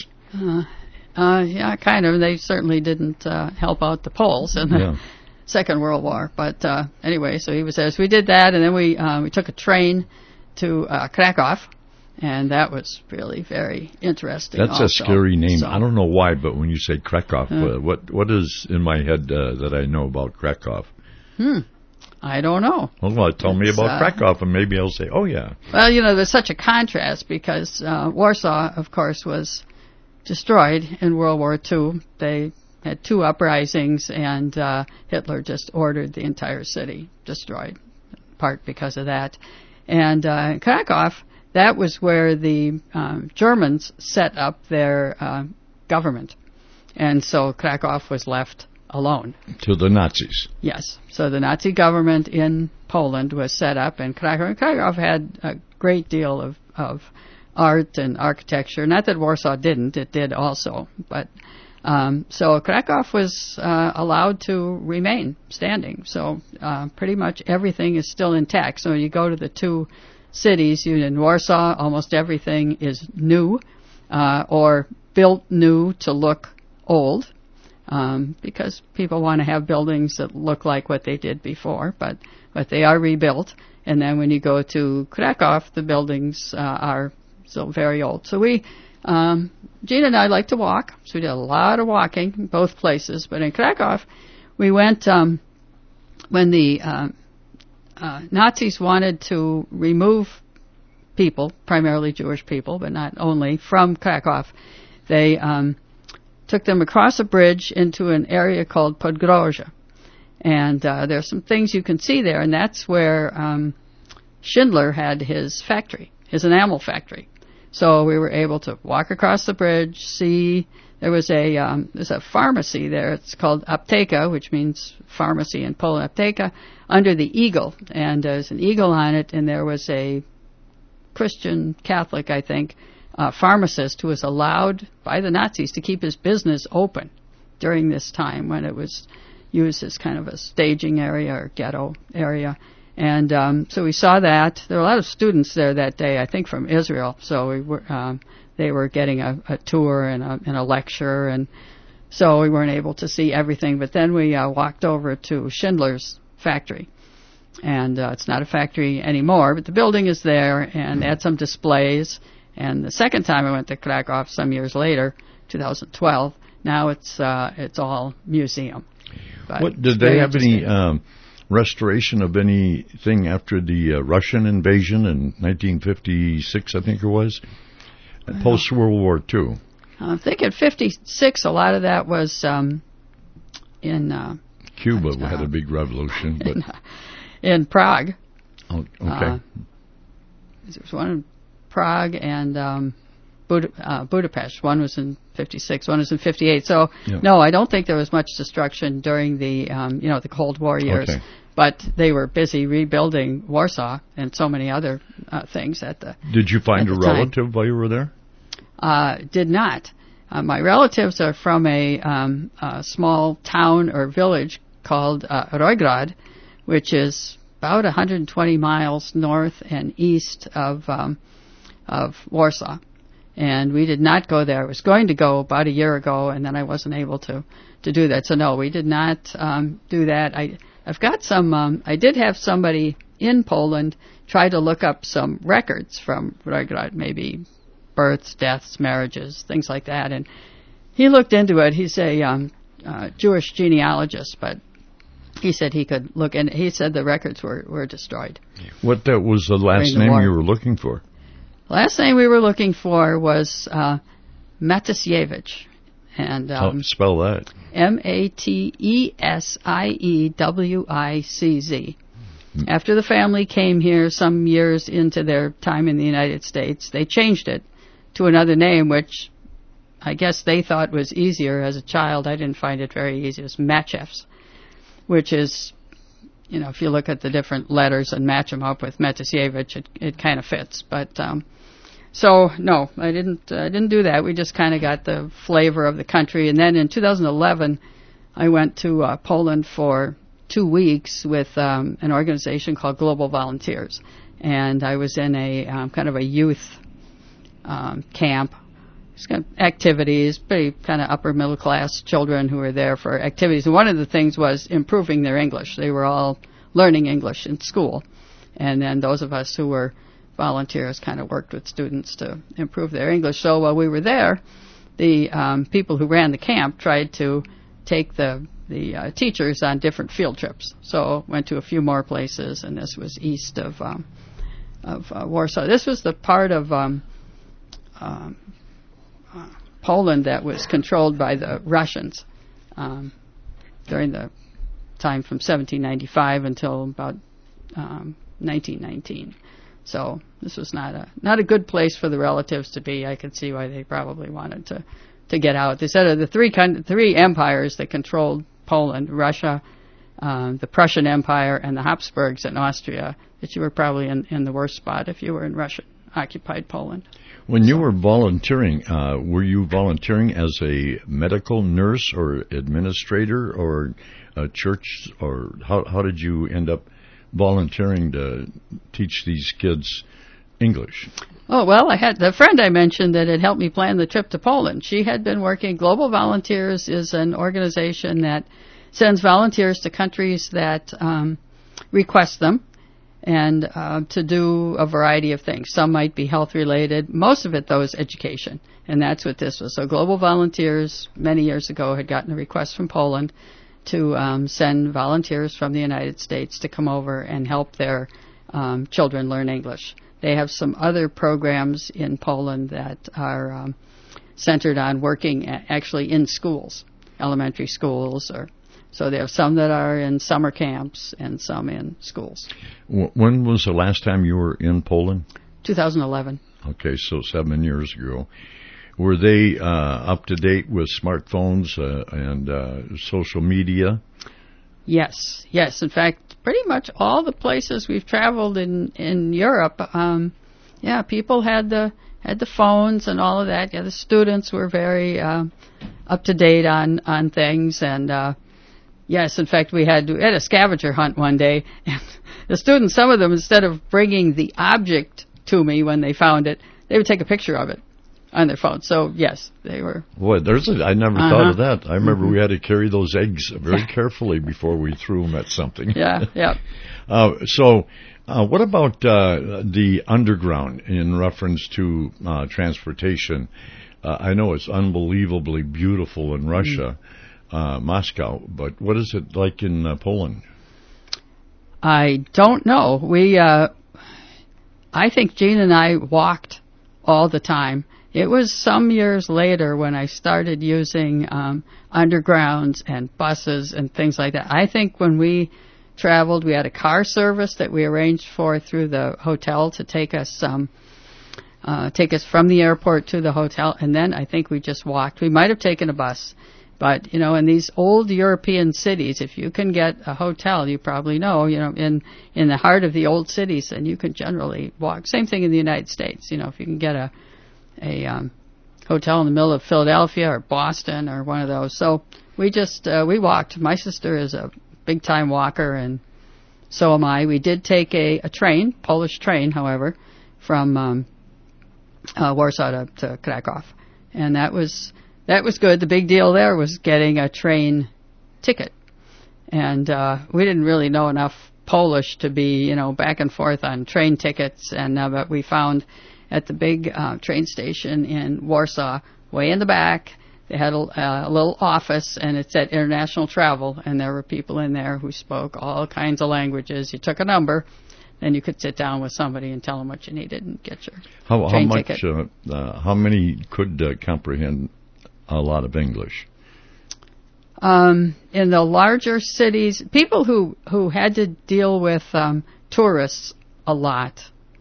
Yeah, kind of. They certainly didn't help out the Poles in the Second World War. But anyway, so he was there. So we did that, and then we took a train to Krakow, and that was really very interesting. That's also. A scary name. So, I don't know why, but when you say Krakow, what is in my head that I know about Krakow? I don't know. Well, tell me about Krakow, and maybe I'll say, oh, yeah. Well, there's such a contrast because Warsaw, of course, was destroyed in World War II. They had two uprisings, and Hitler just ordered the entire city destroyed, in part because of that. And Krakow, that was where the Germans set up their government. And so Krakow was left alone. To the Nazis. Yes. So the Nazi government in Poland was set up, and Krakow had a great deal of art and architecture. Not that Warsaw didn't. It did also. But so Krakow was allowed to remain standing. So pretty much everything is still intact. So you go to the two cities. In Warsaw, almost everything is new or built new to look old. Because people want to have buildings that look like what they did before, but they are rebuilt. And then when you go to Krakow, the buildings are still very old. So Gina and I like to walk, so we did a lot of walking in both places. But in Krakow, we went when the Nazis wanted to remove people, primarily Jewish people, but not only, from Krakow. They took them across a bridge into an area called Podgorze. And there's some things you can see there, and that's where Schindler had his factory, his enamel factory. So we were able to walk across the bridge, see there's a pharmacy there. It's called Apteka, which means pharmacy in Poland. Apteka, under the eagle, and there's an eagle on it, and there was a Christian Catholic, I think, pharmacist who was allowed by the Nazis to keep his business open during this time when it was used as kind of a staging area or ghetto area. And so we saw that. There were a lot of students there that day, I think from Israel, so they were getting a tour and a lecture, and so we weren't able to see everything. But then we walked over to Schindler's factory. And it's not a factory anymore, but the building is there, and they had some displays. And the second time I went to Krakow, some years later, 2012, now it's all museum. What did they have any restoration of anything after the Russian invasion in 1956, I think it was, post World War II? I think in '56, a lot of that was in Cuba. We had a big revolution, but in Prague. Oh, okay. There was one in Prague and Budapest. One was in '56. One was in '58. So no, I don't think there was much destruction during the the Cold War years. Okay. But they were busy rebuilding Warsaw and so many other things at the. Did you find a relative while you were there? Did not. My relatives are from a small town or village called Rojgrad, which is about 120 miles north and east of Warsaw. And we did not go there. I was going to go about a year ago, and then I wasn't able to do that. So no, we did not do that. I've got some. I did have somebody in Poland try to look up some records from Rojgrad, maybe births, deaths, marriages, things like that. And he looked into it. He's a Jewish genealogist, but he said he could look, and he said the records were destroyed. What was the last name you were looking for? Last name we were looking for was Matisiewicz. And spell that. Matesiewicz. After the family came here some years into their time in the United States, they changed it to another name, which I guess they thought was easier. As a child, I didn't find it very easy. It was Matchevs, which is, if you look at the different letters and match them up with Matisiewicz, it kind of fits. But so no, I didn't do that. We just kind of got the flavor of the country. And then in 2011, I went to Poland for 2 weeks with an organization called Global Volunteers, and I was in a kind of a youth camp. It's kind of activities, pretty kind of upper middle class children who were there for activities. And one of the things was improving their English. They were all learning English in school, and then those of us who were volunteers kind of worked with students to improve their English. So while we were there, the people who ran the camp tried to take the teachers on different field trips. So went to a few more places, and this was east of Warsaw. This was the part of Poland that was controlled by the Russians during the time from 1795 until about 1919. So this was not a good place for the relatives to be. I could see why they probably wanted to get out. They said of the three empires that controlled Poland, Russia, the Prussian Empire, and the Habsburgs in Austria, that you were probably in the worst spot if you were in Russian-occupied Poland. When you were volunteering, were you volunteering as a medical nurse or administrator or a church, or how did you end up volunteering to teach these kids English? Oh, well, I had the friend I mentioned that had helped me plan the trip to Poland. She had been working. Global Volunteers is an organization that sends volunteers to countries that request them, and to do a variety of things. Some might be health-related. Most of it, though, is education, and that's what this was. So Global Volunteers, many years ago, had gotten a request from Poland to send volunteers from the United States to come over and help their children learn English. They have some other programs in Poland that are centered on working actually in schools, elementary schools, so they have some that are in summer camps and some in schools. When was the last time you were in Poland? 2011. Okay, so 7 years ago. Were they up to date with smartphones and social media? Yes. In fact, pretty much all the places we've traveled in Europe, people had the phones and all of that. Yeah, the students were very up to date on things, and yes, in fact, we had a scavenger hunt one day, and the students, some of them, instead of bringing the object to me when they found it, they would take a picture of it on their phone. So yes, they were. Boy, I never thought of that. I remember we had to carry those eggs very carefully before we threw them at something. Yeah. So, what about the underground in reference to transportation? I know it's unbelievably beautiful in Russia, Moscow, but what is it like in Poland? I don't know. I think Gene and I walked all the time. It was some years later when I started using undergrounds and buses and things like that. I think when we traveled, we had a car service that we arranged for through the hotel to take us from the airport to the hotel, and then I think we just walked. We might have taken a bus, but in these old European cities, if you can get a hotel, you probably know, in the heart of the old cities, then you can generally walk. Same thing in the United States. If you can get a hotel in the middle of Philadelphia or Boston or one of those. So we walked. My sister is a big time walker, and so am I. We did take a train, Polish train, however, from Warsaw to Krakow, and that was good. The big deal there was getting a train ticket, and we didn't really know enough Polish to be back and forth on train tickets, and but we found at the big train station in Warsaw, way in the back, they had a little office, and it said international travel, and there were people in there who spoke all kinds of languages. You took a number, then you could sit down with somebody and tell them what you needed and get your train ticket. How many could comprehend a lot of English? In the larger cities, people who had to deal with tourists a lot.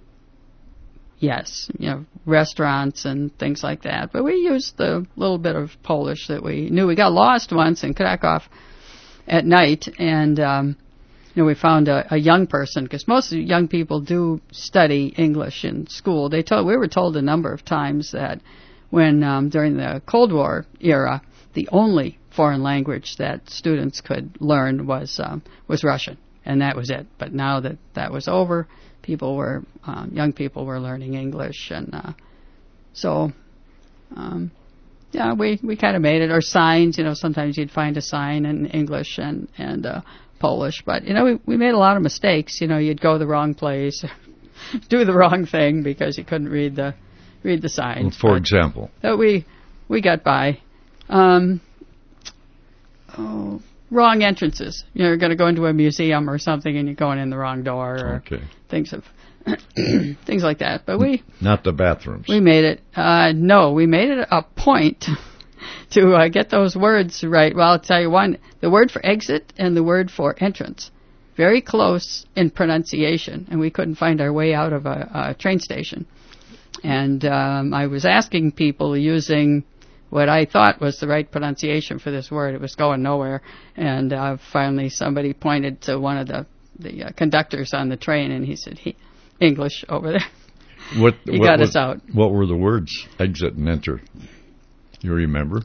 Yes, restaurants and things like that. But we used the little bit of Polish that we knew. We got lost once in Krakow at night, and we found a young person, because most of the young people do study English in school. We were told a number of times that when during the Cold War era, the only foreign language that students could learn was Russian, and that was it. But now that was over, young people were learning English, and we kind of made it. Or signs, sometimes you'd find a sign in English and Polish, but we made a lot of mistakes. You'd go the wrong place, do the wrong thing because you couldn't read the signs. For example, we got by. Wrong entrances. You're going to go into a museum or something, and you're going in the wrong door, or things like that. But not the bathrooms. We made it. No, we made it a point to get those words right. Well, I'll tell you one: the word for exit and the word for entrance, very close in pronunciation, and we couldn't find our way out of a train station. And I was asking people using what I thought was the right pronunciation for this word. It was going nowhere. And finally somebody pointed to one of the conductors on the train, and he said, English over there. He got us out. What were the words, exit and enter? You remember?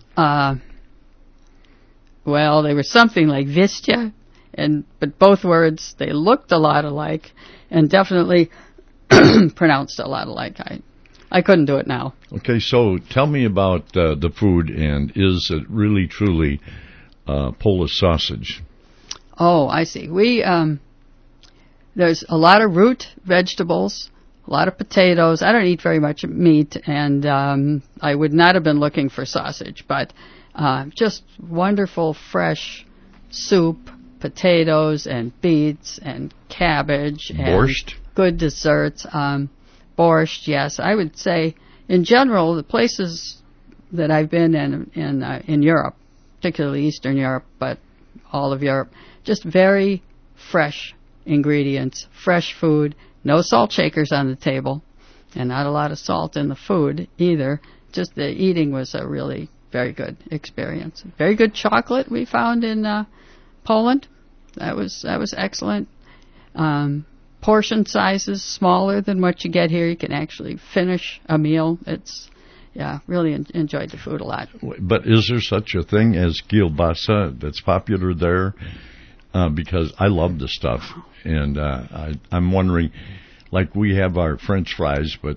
Well, they were something like Vistya, but both words, they looked a lot alike and definitely pronounced a lot alike. I couldn't do it now. Okay, so tell me about the food, and is it really, truly Polish sausage? Oh, I see. There's a lot of root vegetables, a lot of potatoes. I don't eat very much meat, and I would not have been looking for sausage, but just wonderful fresh soup, potatoes and beets and cabbage. Borscht? And good desserts. Borscht, yes. I would say, in general, the places that I've been in Europe, particularly Eastern Europe, but all of Europe, just very fresh ingredients, fresh food, no salt shakers on the table. and not a lot of salt in the food either. Just the eating was a really very good experience. Very good chocolate we found in Poland. That was excellent. Portion sizes smaller than what you get here. You can actually finish a meal. Really enjoyed the food a lot. But is there such a thing as kielbasa that's popular there? Because I love the stuff, and I'm wondering, like we have our French fries, but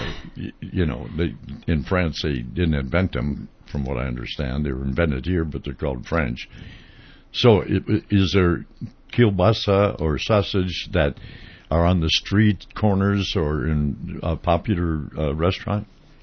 in France they didn't invent them, from what I understand. They were invented here, but they're called French. So is there kielbasa or sausage that are on the street corners or in a popular restaurant?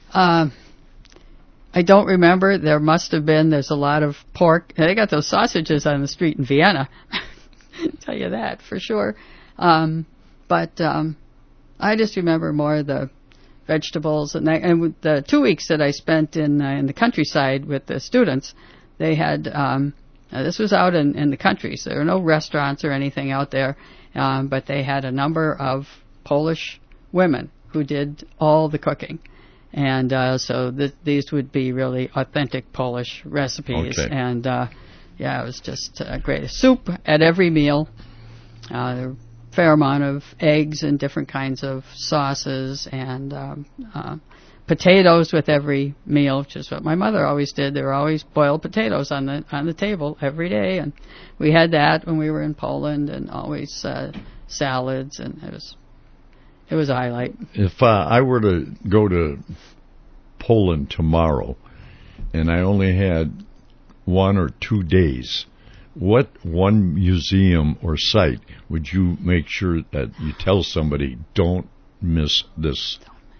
I don't remember. There must have been. There's a lot of pork. They got those sausages on the street in Vienna. I'll tell you that for sure. But I just remember more the vegetables. And the 2 weeks that I spent in the countryside with the students, they had, this was out in the country, so there were no restaurants or anything out there, but they had a number of Polish women who did all the cooking. And so these would be really authentic Polish recipes. Okay. And, it was just great. Soup at every meal. There were a fair amount of eggs and different kinds of sauces and potatoes with every meal, which is what my mother always did. There were always boiled potatoes on the table every day. And we had that when we were in Poland, and always salads, and it was a highlight. If I were to go to Poland tomorrow and I only had 1 or 2 days, what one museum or site would you make sure that you tell somebody, don't miss this?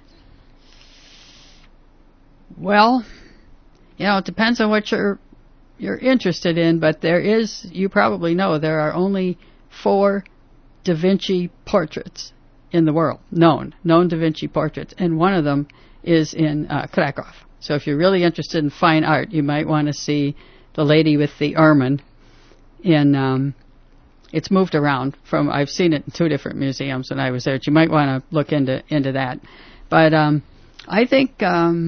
Well, it depends on what you're interested in, but you probably know, there are only 4 Da Vinci portraits in the world, known Da Vinci portraits, and one of them is in Krakow. So if you're really interested in fine art, you might want to see the lady with the ermine. It's moved around I've seen it in 2 different museums when I was there. But you might want to look into that. But I think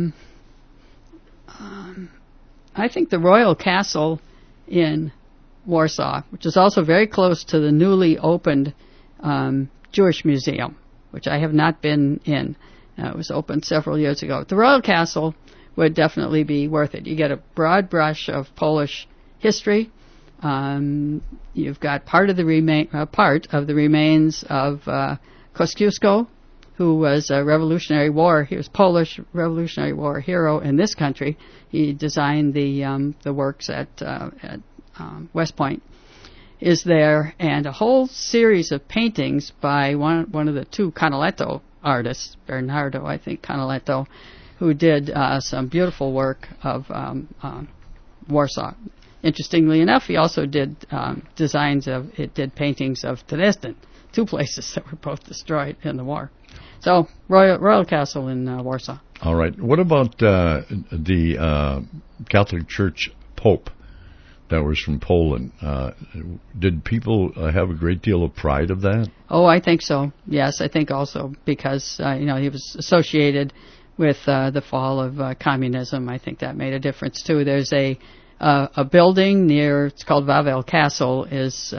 the Royal Castle in Warsaw, which is also very close to the newly opened Jewish Museum, which I have not been in. It was opened several years ago. The Royal Castle would definitely be worth it. You get a broad brush of Polish history. You've got part of the remains of Kosciuszko, who was a Revolutionary War. He was Polish Revolutionary War hero in this country. He designed the works at West Point. Is there, and a whole series of paintings by one of the 2 Canaletto artists, Bernardo, I think, Canaletto, who did some beautiful work of Warsaw. Interestingly enough, he also did did paintings of Dresden, 2 places that were both destroyed in the war. So, Royal Castle in Warsaw. All right. What about the Catholic Church Pope that was from Poland? Did people have a great deal of pride of that? Oh, I think so. Yes, I think also because he was associated with the fall of communism. I think that made a difference too. There's a building it's called Wawel Castle, is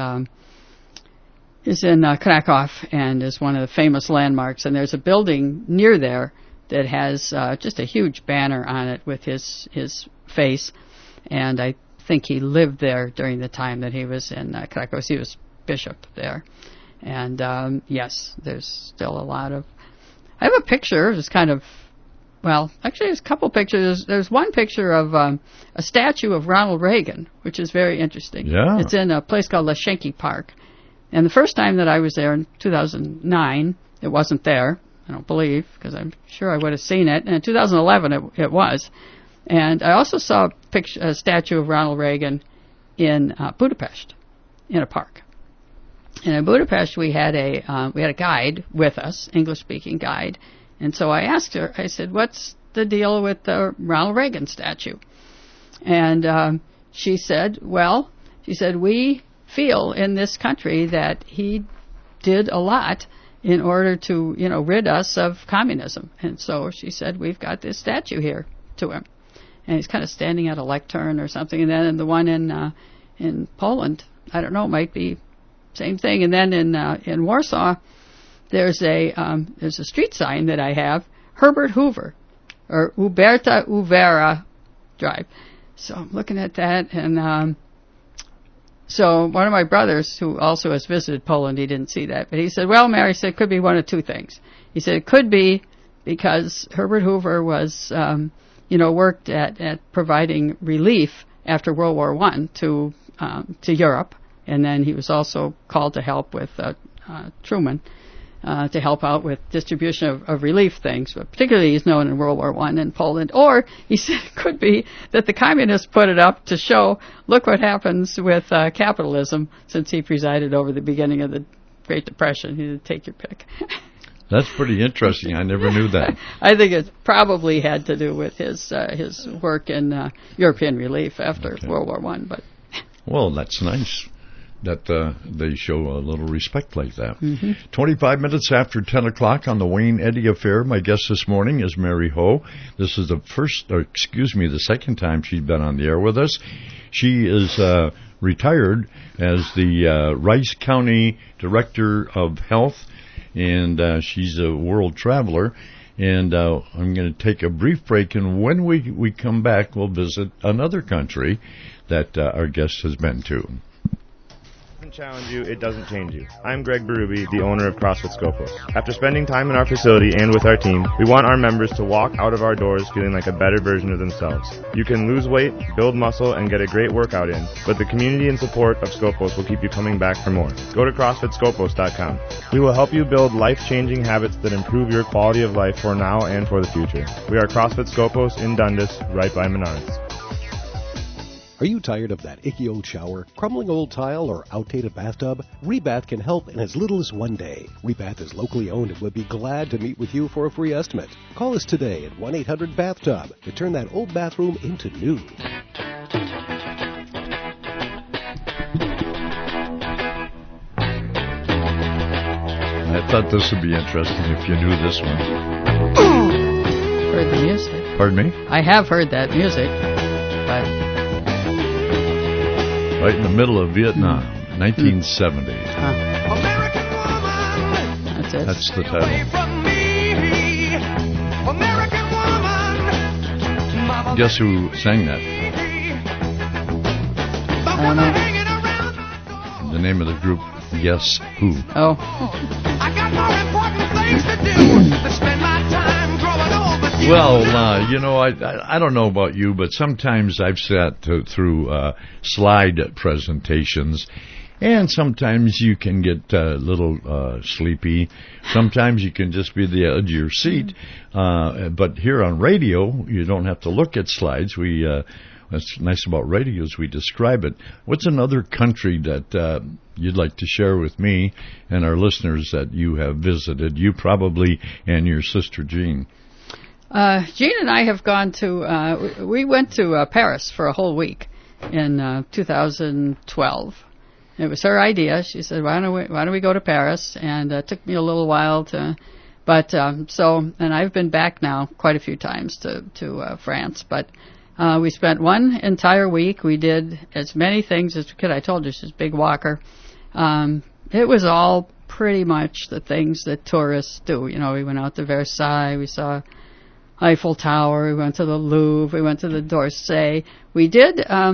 in Krakow and is one of the famous landmarks. And there's a building near there that has just a huge banner on it with his face. And I think he lived there during the time that he was in Krakow. He was bishop there. And yes, there's still a lot of... I have a picture. It's kind of... Well, actually, there's a couple pictures. There's one picture of a statue of Ronald Reagan, which is very interesting. Yeah. It's in a place called Leshenki Park. And the first time that I was there in 2009, it wasn't there, I don't believe, because I'm sure I would have seen it. And in 2011, it was. And I also saw a statue of Ronald Reagan in Budapest, in a park. And in Budapest, we had a guide with us, English-speaking guide. And so I asked her, I said, what's the deal with the Ronald Reagan statue? And she said, we feel in this country that he did a lot in order to, rid us of communism. And so she said, we've got this statue here to him. And he's kind of standing at a lectern or something. And then the one in Poland, I don't know, might be same thing. And then in Warsaw, there's a street sign that I have, Herbert Hoover, or Huberta Uvera Drive. So I'm looking at that, and so one of my brothers, who also has visited Poland, he didn't see that, but he said, well, Mary said, it could be one of two things. He said it could be because Herbert Hoover was, worked at providing relief after World War I to Europe, and then he was also called to help with Truman. To help out with distribution of relief things, but particularly he's known in World War I in Poland. Or he said it could be that the communists put it up to show, look what happens with capitalism, since he presided over the beginning of the Great Depression. He said, take your pick. That's pretty interesting. I never knew that. I think it probably had to do with his work in European relief after World War I. But well, that's nice that they show a little respect like that. 25 minutes after 10 o'clock on the Wayne Eddy Affair. My guest this morning is Mary Ho. This is the second time she's been on the air with us. She is retired as the Rice County Director of Health, and she's a world traveler. And I'm going to take a brief break, and when we come back, we'll visit another country that our guest has been to. Challenge you, it doesn't change you. I'm Greg Berube, the owner of CrossFit Scopus. After spending time in our facility and with our team, we want our members to walk out of our doors feeling like a better version of themselves. You can lose weight, build muscle, and get a great workout in, but the community and support of Scopus will keep you coming back for more. Go to CrossFitScopus.com. We will help you build life-changing habits that improve your quality of life for now and for the future. We are CrossFit Scopus in Dundas, right by Menards. Are you tired of that icky old shower, crumbling old tile, or outdated bathtub? Rebath can help in as little as one day. Rebath is locally owned and would be glad to meet with you for a free estimate. Call us today at 1-800-BATHTUB to turn that old bathroom into new. I thought this would be interesting if you knew this one. Heard the music. Pardon me? I have heard that music, but... Right in the middle of Vietnam, 1970. That's it. That's the title. Guess who sang that? I don't know. The name of the group, Guess Who. Oh. I got more important things to do than spend my time growing old with you. Well, I don't know about you, but sometimes I've sat through slide presentations, and sometimes you can get a little sleepy. Sometimes you can just be at the edge of your seat. But here on radio, you don't have to look at slides. What's nice about radio is we describe it. What's another country that you'd like to share with me and our listeners that you have visited? You probably, and your sister Jean. Jean and I have gone to, we went to Paris for a whole week in 2012. It was her idea. She said, why don't we go to Paris? And it took me a little while and I've been back now quite a few times to France, but we spent one entire week. We did as many things as we could. I told you she's a big walker. It was all pretty much the things that tourists do. We went out to Versailles. We saw Eiffel Tower. We went to the Louvre. We went to the d'Orsay. We did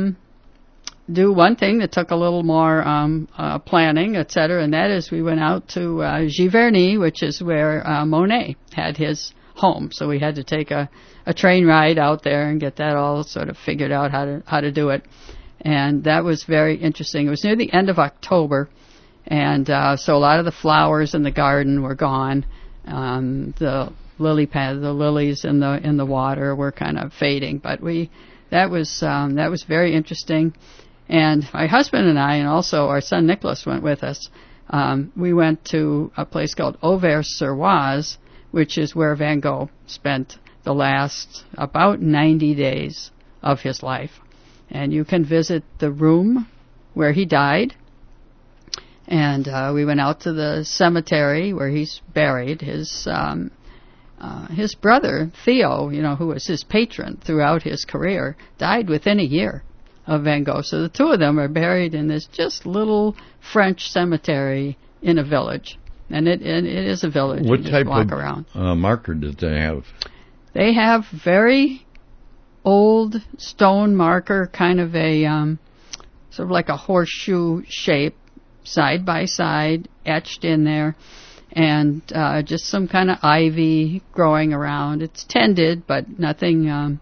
do one thing that took a little more planning, etc., and that is we went out to Giverny, which is where Monet had his home. So we had to take a train ride out there and get that all sort of figured out how to do it. And that was very interesting. It was near the end of October, and so a lot of the flowers in the garden were gone. The lilies in the water were kind of fading, but that was very interesting. And my husband and I, and also our son Nicholas, went with us. We went to a place called Auvers-sur-Oise, which is where Van Gogh spent the last about 90 days of his life. And you can visit the room where he died. And we went out to the cemetery where he's buried. His brother, Theo, who was his patron throughout his career, died within a year of Van Gogh. So the two of them are buried in this just little French cemetery in a village. And it is a village. What you type just walk of around. Marker did they have? They have very old stone marker, kind of a sort of like a horseshoe shape, side by side, etched in there, and just some kind of ivy growing around. It's tended, but nothing,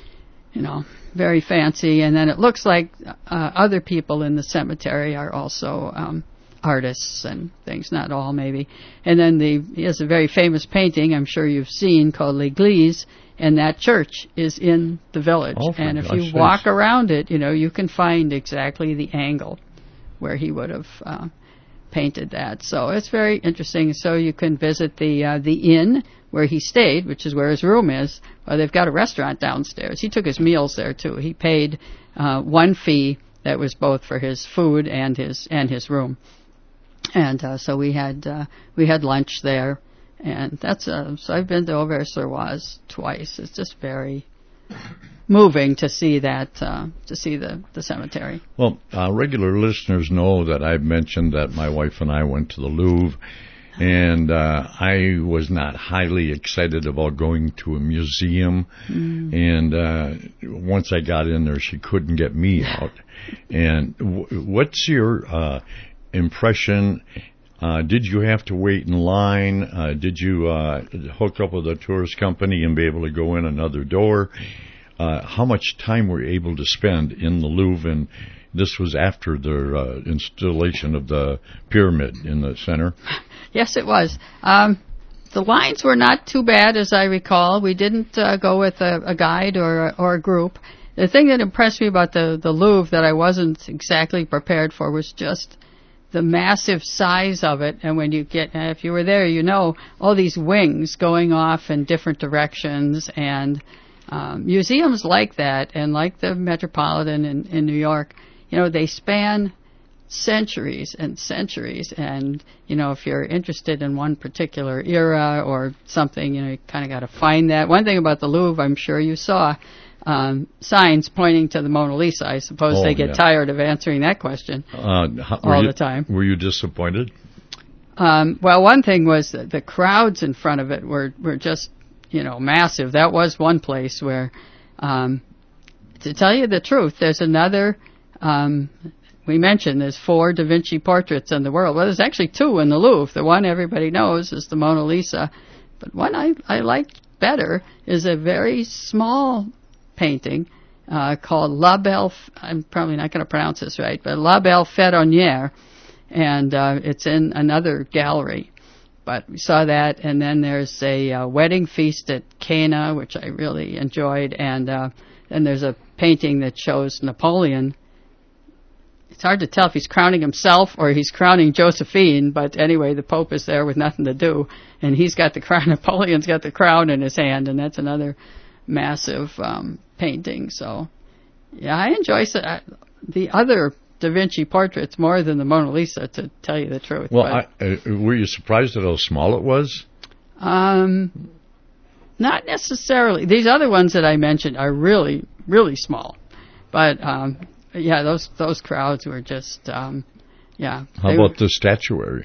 very fancy. And then it looks like other people in the cemetery are also artists and things, not all maybe. And then he has a very famous painting I'm sure you've seen called L'Église, and that church is in the village. And if you walk around it, you can find exactly the angle where he would have painted that. So it's very interesting. So you can visit the inn where he stayed, which is where his room is. They've got a restaurant downstairs. He took his meals there too. He paid one fee that was both for his food and his room. And so we had lunch there, and that's so I've been to Auvers-sur-Oise twice. It's just very moving to see that to see the cemetery. Well, regular listeners know that I've mentioned that my wife and I went to the Louvre, and I was not highly excited about going to a museum. And once I got in there, she couldn't get me out. And what's your impression? Did you have to wait in line? Did you hook up with a tourist company and be able to go in another door? How much time were you able to spend in the Louvre? And this was after the installation of the pyramid in the center. Yes, it was. The lines were not too bad, as I recall. We didn't go with a guide or a group. The thing that impressed me about the Louvre that I wasn't exactly prepared for was just the massive size of it. And when you if you were there, all these wings going off in different directions. And museums like that, and like the Metropolitan in New York, they span centuries and centuries. And, if you're interested in one particular era or something, you kind of got to find that. One thing about the Louvre, I'm sure you saw, signs pointing to the Mona Lisa. I suppose they get tired of answering that question all the time. Were you disappointed? Well, one thing was that the crowds in front of it were just, massive. That was one place where, to tell you the truth, there's another, we mentioned there's 4 Da Vinci portraits in the world. Well, there's actually 2 in the Louvre. The one everybody knows is the Mona Lisa. But one I liked better is a very small painting called La Belle, I'm probably not going to pronounce this right, but La Belle Ferronnière, and it's in another gallery. But we saw that, and then there's a wedding feast at Cana, which I really enjoyed, and then there's a painting that shows Napoleon. It's hard to tell if he's crowning himself or he's crowning Josephine, but anyway, the Pope is there with nothing to do, and he's got the crown. Napoleon's got the crown in his hand, and that's another massive painting. So, yeah, I enjoy the other Da Vinci portraits more than the Mona Lisa, to tell you the truth. Well, were you surprised at how small it was? Not necessarily. These other ones that I mentioned are really, really small. But, yeah, those crowds were just, yeah. How about the statuary?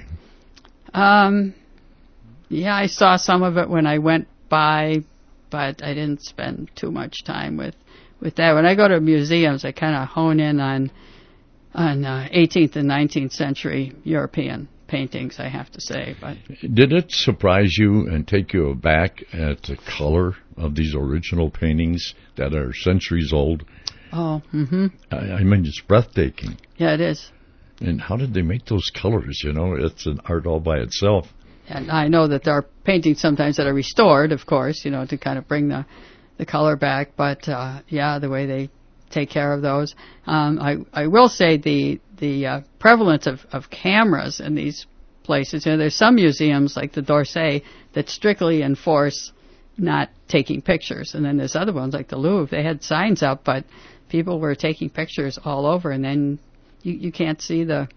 Yeah, I saw some of it when I went by, but I didn't spend too much time with that. When I go to museums, I kind of hone in on 18th and 19th century European paintings, I have to say. But did it surprise you and take you aback at the color of these original paintings that are centuries old? Oh, mm-hmm. I mean, it's breathtaking. Yeah, it is. And how did they make those colors? It's an art all by itself. And I know that there are paintings sometimes that are restored, of course, to kind of bring the color back. But, yeah, the way they take care of those. I will say the prevalence of cameras in these places. There's some museums like the d'Orsay that strictly enforce not taking pictures. And then there's other ones like the Louvre. They had signs up, but people were taking pictures all over, and then you can't see the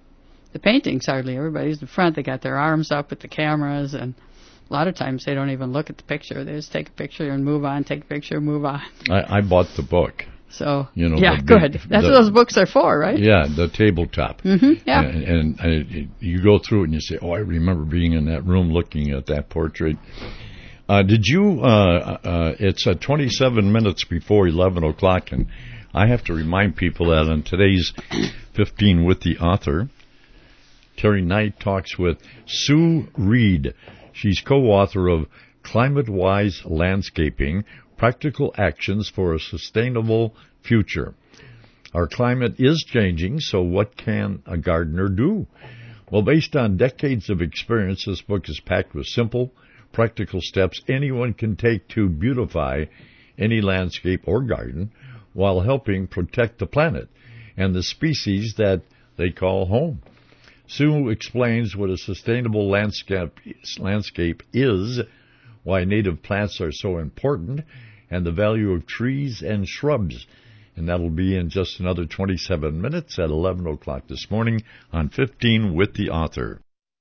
the paintings, hardly everybody's in front. They got their arms up with the cameras, and a lot of times they don't even look at the picture. They just take a picture and move on, take a picture and move on. I bought the book. So, yeah, good. That's what those books are for, right? Yeah, the tabletop. Mm-hmm, yeah. And you go through it and you say, I remember being in that room looking at that portrait. Did you, it's 27 minutes before 11 o'clock, and I have to remind people that on today's 15 with the author, Terry Knight talks with Sue Reed. She's co-author of Climate-Wise Landscaping, Practical Actions for a Sustainable Future. Our climate is changing, so what can a gardener do? Well, based on decades of experience, this book is packed with simple, practical steps anyone can take to beautify any landscape or garden while helping protect the planet and the species that they call home. Sue explains what a sustainable landscape is, why native plants are so important, and the value of trees and shrubs. And that'll be in just another 27 minutes at 11 o'clock this morning on 15 with the author.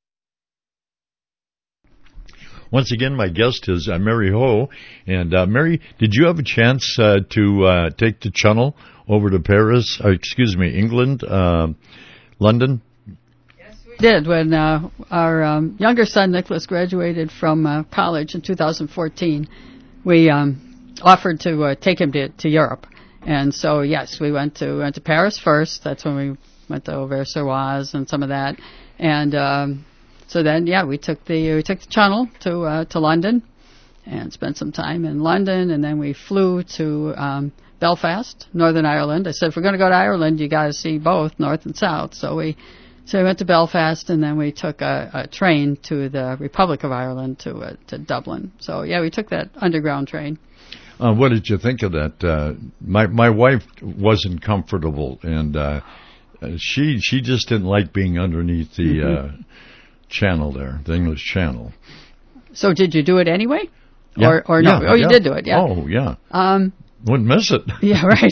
Once again, my guest is Mary Ho. And Mary, did you have a chance to take the Channel over to Paris, England, London? Did when our younger son Nicholas graduated from college in 2014. We offered to take him to Europe, and so yes, we went to Paris first. That's when we went to Auvers-sur-Oise and some of that, and so then we took the Channel to London and spent some time in London, and then we flew to Belfast, Northern Ireland. I said, if we're going to go to Ireland, you got to see both North and South. So we went to Belfast, and then we took a train to the Republic of Ireland to Dublin. So we took that underground train. What did you think of that? My wife wasn't comfortable, and she just didn't like being underneath the channel there, the English Channel. So did you do it anyway? Yeah. Or no? Yeah, you did do it, yeah. Oh, yeah. Wouldn't miss it. Yeah, right.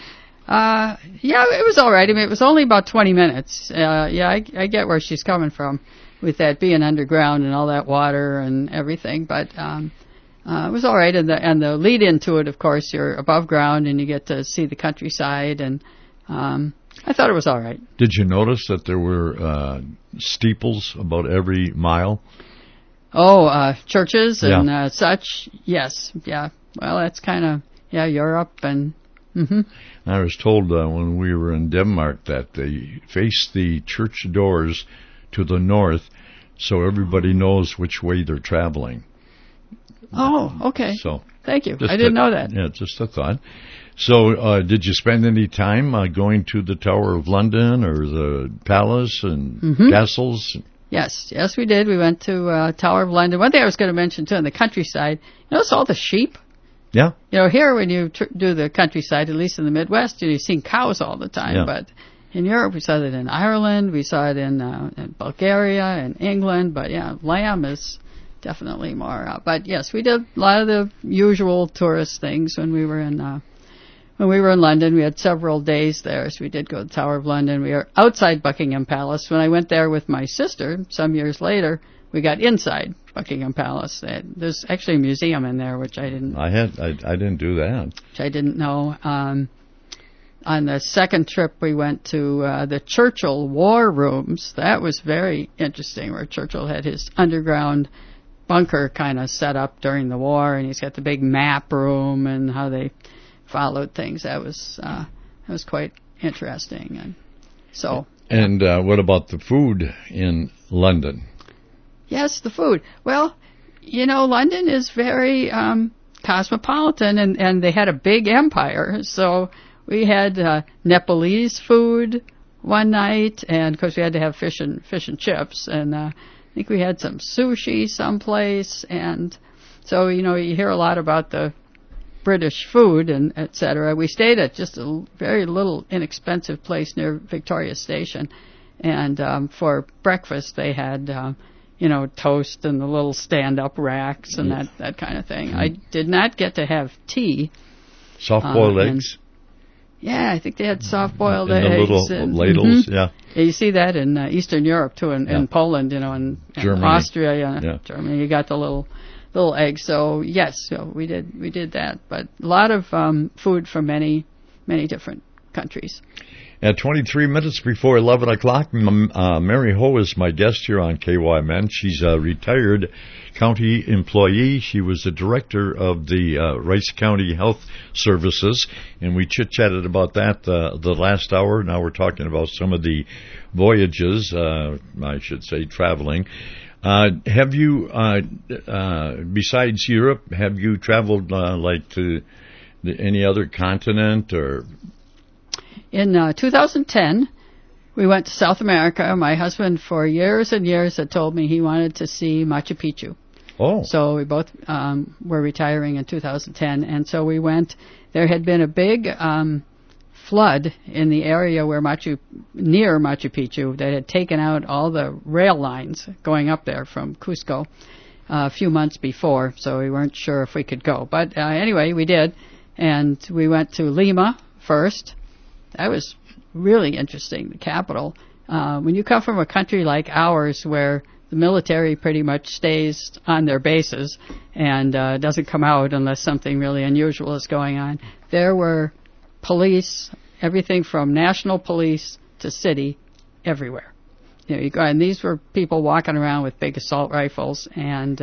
It was all right. I mean, it was only about 20 minutes. I get where she's coming from with that being underground and all that water and everything, but it was all right. And the lead into it, of course, you're above ground and you get to see the countryside, and I thought it was all right. Did you notice that there were steeples about every mile? Oh, churches and such. Yes, yeah. Well, that's kind of Europe and. Mm-hmm. I was told when we were in Denmark that they face the church doors to the north, so everybody knows which way they're traveling. Oh, okay. So thank you. I didn't know that. Yeah, just a thought. So, did you spend any time going to the Tower of London or the palace and castles? Yes, we did. We went to Tower of London. One thing I was going to mention too, in the countryside, notice all the sheep. Yeah. Here when you do the countryside, at least in the Midwest, you've seen cows all the time. Yeah. But in Europe, we saw that in Ireland, we saw it in Bulgaria and England. But lamb is definitely more. But yes, we did a lot of the usual tourist things when we were in London. We had several days there, so we did go to the Tower of London. We were outside Buckingham Palace. When I went there with my sister some years later, we got inside Buckingham Palace. There's actually a museum in there, which I didn't. I didn't do that. Which I didn't know. On the second trip, we went to the Churchill War Rooms. That was very interesting, where Churchill had his underground bunker kind of set up during the war, and he's got the big map room and how they followed things. That was quite interesting. And so. And what about the food in London? Yes, the food. Well, London is very cosmopolitan, and they had a big empire. So we had Nepalese food one night, and of course we had to have fish and chips, and I think we had some sushi someplace, and so you hear a lot about the British food and etc. We stayed at just a very little inexpensive place near Victoria Station, and for breakfast they had toast and the little stand-up racks and that kind of thing. I did not get to have tea. Soft-boiled eggs? Yeah, I think they had soft-boiled in eggs. the little and, ladles, yeah. You see that in Eastern Europe, too, in Poland, and Germany. Austria, Germany. You got the little eggs. So, yes, so we did that. But a lot of food from many, many different countries. At 23 minutes before 11 o'clock, Mary Ho is my guest here on KYMN. She's a retired county employee. She was the director of the Rice County Health Services, and we chit-chatted about that the last hour. Now we're talking about some of the voyages, I should say, traveling. Have you, besides Europe, have you traveled to any other continent or... In 2010, we went to South America. My husband, for years and years, had told me he wanted to see Machu Picchu. Oh. So we both were retiring in 2010, and so we went. There had been a big flood in the area near Machu Picchu that had taken out all the rail lines going up there from Cusco a few months before, so we weren't sure if we could go. But anyway, we did, and we went to Lima first. That was really interesting, the capital. When you come from a country like ours where the military pretty much stays on their bases and doesn't come out unless something really unusual is going on, there were police, everything from national police to city, everywhere. You go, and these were people walking around with big assault rifles, and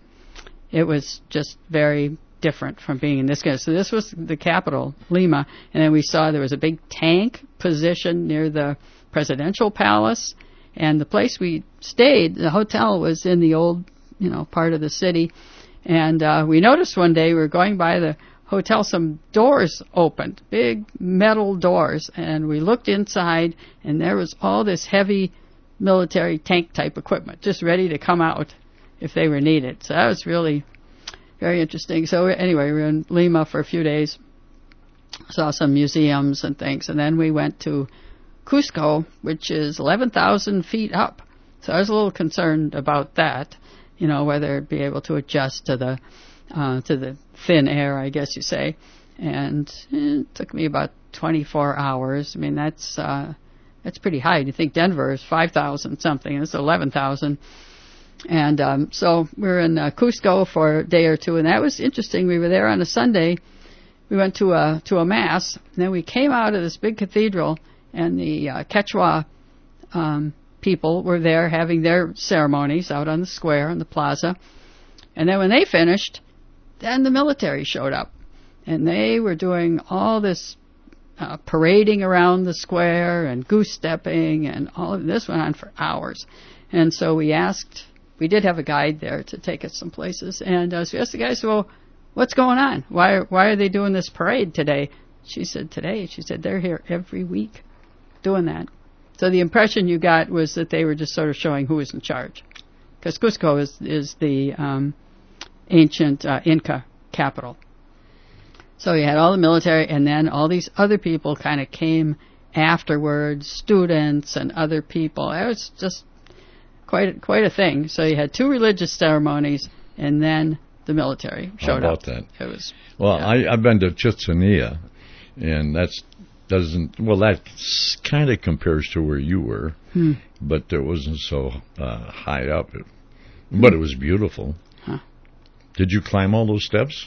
it was just very different from being in this case. So this was the capital, Lima, and then we saw there was a big tank positioned near the presidential palace, and the place we stayed, the hotel, was in the old, part of the city, and we noticed one day we were going by the hotel, some doors opened, big metal doors, and we looked inside, and there was all this heavy military tank type equipment just ready to come out if they were needed. So that was really very interesting. So anyway, we were in Lima for a few days, saw some museums and things, and then we went to Cusco, which is 11,000 feet up. So I was a little concerned about that, whether it'd be able to adjust to the thin air, I guess you say. And it took me about 24 hours. I mean, that's pretty high. You think Denver is 5,000 something, and it's 11,000. And so we were in Cusco for a day or two, and that was interesting. We were there on a Sunday. We went to a mass, and then we came out of this big cathedral, and the Quechua people were there having their ceremonies out on the square, on the plaza. And then when they finished, then the military showed up, and they were doing all this parading around the square and goose stepping, and all of this went on for hours. And so we did have a guide there to take us some places, and so we asked the guy, well, what's going on? Why are they doing this parade today? She said, they're here every week doing that. So the impression you got was that they were just sort of showing who was in charge, because Cusco is the ancient Inca capital. So you had all the military, and then all these other people kind of came afterwards, students and other people. It was just quite a thing. So you had two religious ceremonies, and then the military showed How up. about that? It was. Well, yeah. I've been to Chichen, and that kind of compares to where you were, but it wasn't so high up. But it was beautiful. Huh. Did you climb all those steps?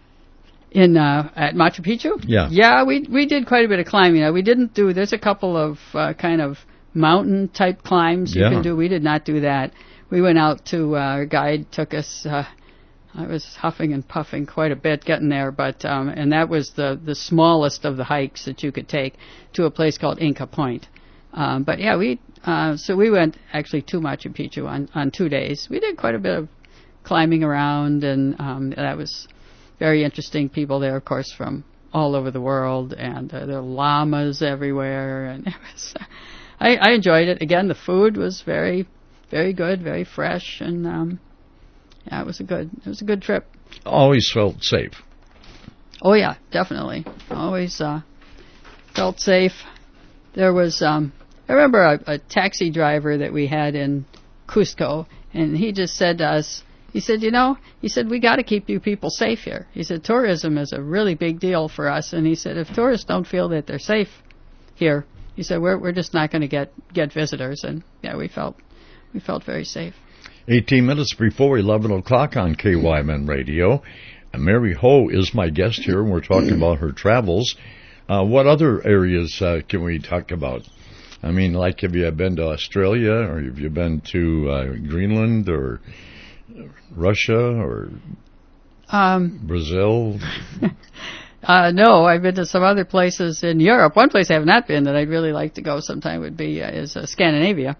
At Machu Picchu? Yeah. Yeah, we did quite a bit of climbing. We didn't do. There's a couple of kind of mountain type climbs you can do. We did not do that. We went out to our guide took us. I was huffing and puffing quite a bit getting there, but and that was the smallest of the hikes that you could take to a place called Inca Point. But yeah, so we went actually to Machu Picchu on 2 days. We did quite a bit of climbing around, and that was very interesting. People there, of course, from all over the world, and there are llamas everywhere, and it was. I enjoyed it. Again, the food was very, very good, very fresh, and yeah, it was a good trip. Always felt safe. Oh yeah, definitely. Always felt safe. There was I remember a taxi driver that we had in Cusco, and he just said to us, he said, we got to keep you people safe here. He said, tourism is a really big deal for us. And he said, if tourists don't feel that they're safe here, he said, we're just not going to get visitors. And yeah, we felt very safe. 18 minutes before 11 o'clock on KYMN Radio. Mary Ho is my guest here, and we're talking about her travels. What other areas can we talk about? I mean, like, have you been to Australia, or have you been to Greenland, or Russia, or Brazil? No, I've been to some other places in Europe. One place I have not been that I'd really like to go sometime would be is Scandinavia.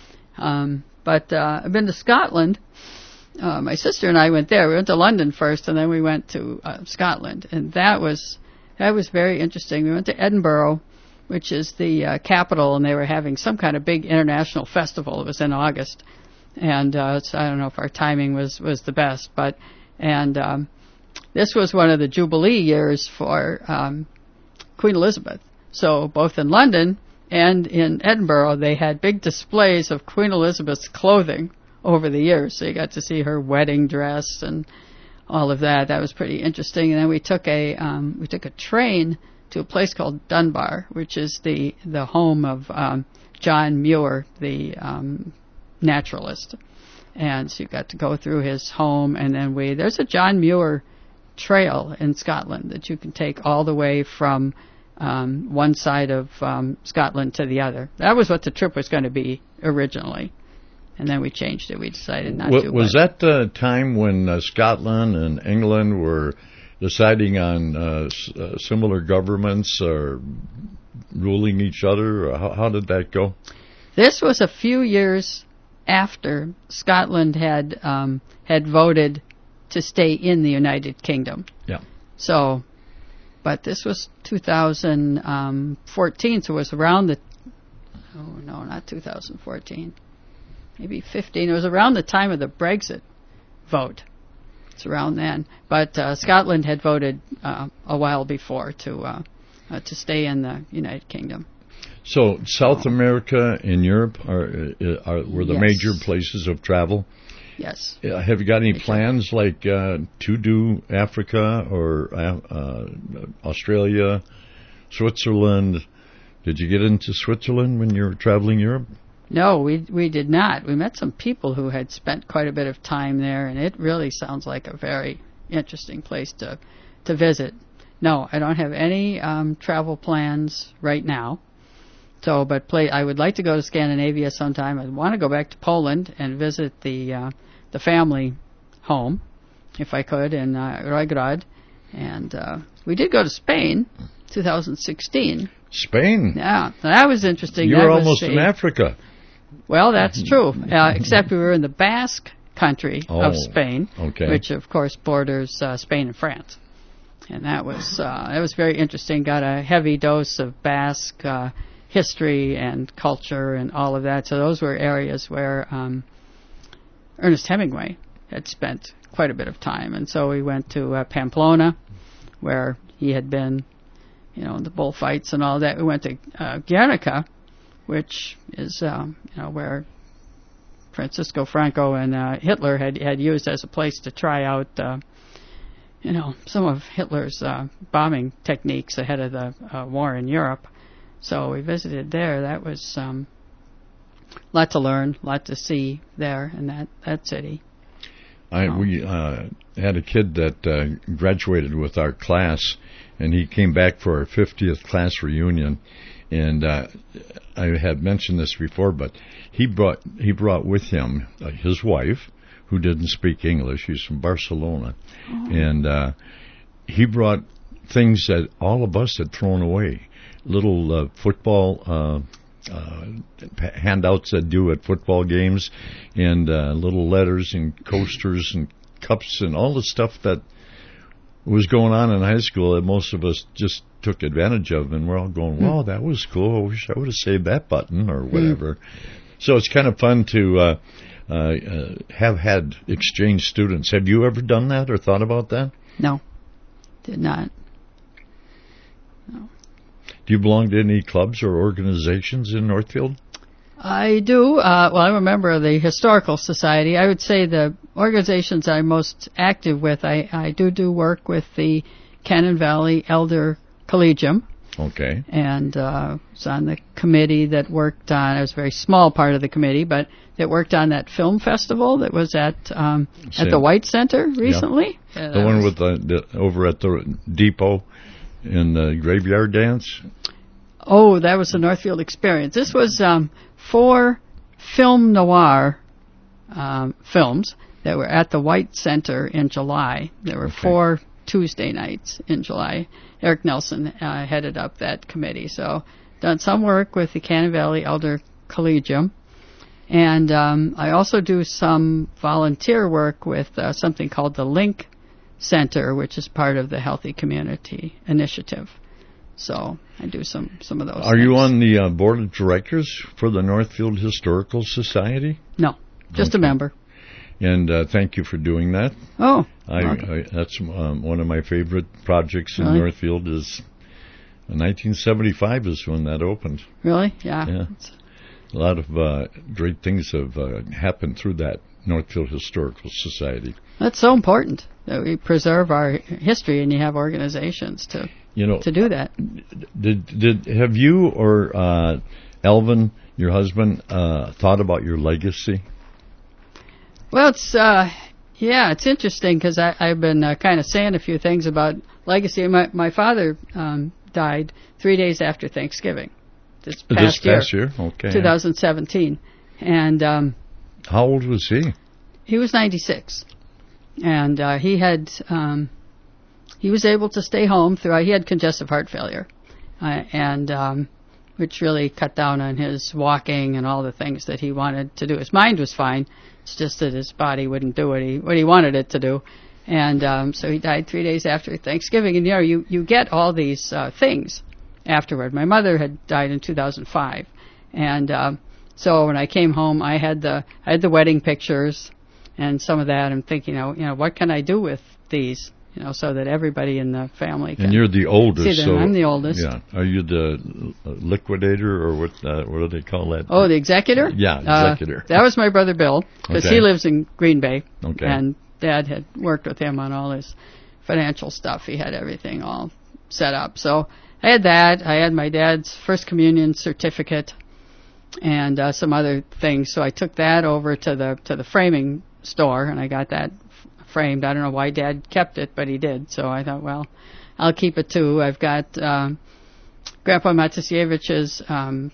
But I've been to Scotland. My sister and I went there. We went to London first, and then we went to Scotland, and that was very interesting. We went to Edinburgh, which is the capital, and they were having some kind of big international festival. It was in August, and so I don't know if our timing was the best, but this was one of the Jubilee years for Queen Elizabeth. So both in London and in Edinburgh, they had big displays of Queen Elizabeth's clothing over the years. So you got to see her wedding dress and all of that. That was pretty interesting. And then we took a train to a place called Dunbar, which is the home of John Muir, the naturalist. And so you got to go through his home, and then there's a John Muir trail in Scotland that you can take all the way from one side of Scotland to the other. That was what the trip was going to be originally, and then we changed it. We decided not to. Was that the time when Scotland and England were deciding on similar governments or ruling each other? Or how did that go? This was a few years after Scotland had voted to stay in the United Kingdom. Yeah. So, but this was 2014, so it was around not 2014, maybe 15. It was around the time of the Brexit vote. It's around then. But Scotland had voted a while before to stay in the United Kingdom. So South America and Europe were the major places of travel? Yes. Have you got any plans like to do Africa or Australia, Switzerland? Did you get into Switzerland when you were traveling Europe? No, we did not. We met some people who had spent quite a bit of time there, and it really sounds like a very interesting place to visit. No, I don't have any travel plans right now. So, but I would like to go to Scandinavia sometime. I want to go back to Poland and visit the family home, if I could, in Rojgrad. And we did go to Spain, 2016. Spain? Yeah, that was interesting. You were almost in Africa. Well, that's true, except we were in the Basque country of Spain, which, of course, borders Spain and France. And that was very interesting. Got a heavy dose of Basque history and culture and all of that. So those were areas where Ernest Hemingway had spent quite a bit of time. And so we went to Pamplona, where he had been, in the bullfights and all that. We went to Guernica, which is, where Francisco Franco and Hitler had used as a place to try out, some of Hitler's bombing techniques ahead of the war in Europe. So we visited there. That was a lot to learn, a lot to see there in that city. We had a kid that graduated with our class, and he came back for our 50th class reunion. And I had mentioned this before, but he brought with him his wife, who didn't speak English. She's from Barcelona, and he brought things that all of us had thrown away. Little football handouts that do at football games, and little letters and coasters and cups and all the stuff that was going on in high school that most of us just took advantage of, and we're all going, wow, that was cool. I wish I would have saved that button or whatever. So it's kind of fun to have had exchange students. Have you ever done that or thought about that? No, did not. No. Do you belong to any clubs or organizations in Northfield? I do. Well, I'm a member of the Historical Society. I would say the organizations I'm most active with, I do work with the Cannon Valley Elder Collegium. Okay. And was on the committee that worked on, it was a very small part of the committee, but it worked on that film festival that was at the White Center recently. Yeah. The one with over at the depot in the Graveyard Dance? Oh, that was the Northfield Experience. This was 4 film noir films that were at the White Center in July. There were 4 Tuesday nights in July. Eric Nelson headed up that committee. So done some work with the Cannon Valley Elder Collegium. And I also do some volunteer work with something called the Link Center, which is part of the Healthy Community Initiative. So I do some of those Are you on the board of directors for the Northfield Historical Society? No, just a member. And thank you for doing that. Oh, that's one of my favorite projects in Northfield. Is 1975 is when that opened. Really? Yeah. A lot of great things have happened through that Northfield Historical Society. That's so important that we preserve our history, and you have organizations to do that. Have you or Elvin, your husband, thought about your legacy? Well, it's interesting because I've been kind of saying a few things about legacy. My father died 3 days after Thanksgiving. This past year, okay. 2017. And how old was he? He was 96. And he was able to stay home throughout. He had congestive heart failure, which really cut down on his walking and all the things that he wanted to do. His mind was fine. It's just that his body wouldn't do what he wanted it to do. And so he died 3 days after Thanksgiving. And you get all these things afterward. My mother had died in 2005, and so when I came home, I had the wedding pictures and some of that. I'm thinking, what can I do with these? So that everybody in the family can. And you're the oldest. See them. I'm the oldest. Yeah. Are you the liquidator, or what do they call that? Oh, the executor? Yeah, executor. That was my brother Bill, because he lives in Green Bay. Okay. And Dad had worked with him on all his financial stuff. He had everything all set up. So I had that. I had my dad's First Communion certificate and some other things. So I took that over to the framing store, and I got that framed. I don't know why Dad kept it, but he did. So I thought, well, I'll keep it too. I've got Grandpa Matusiewicz's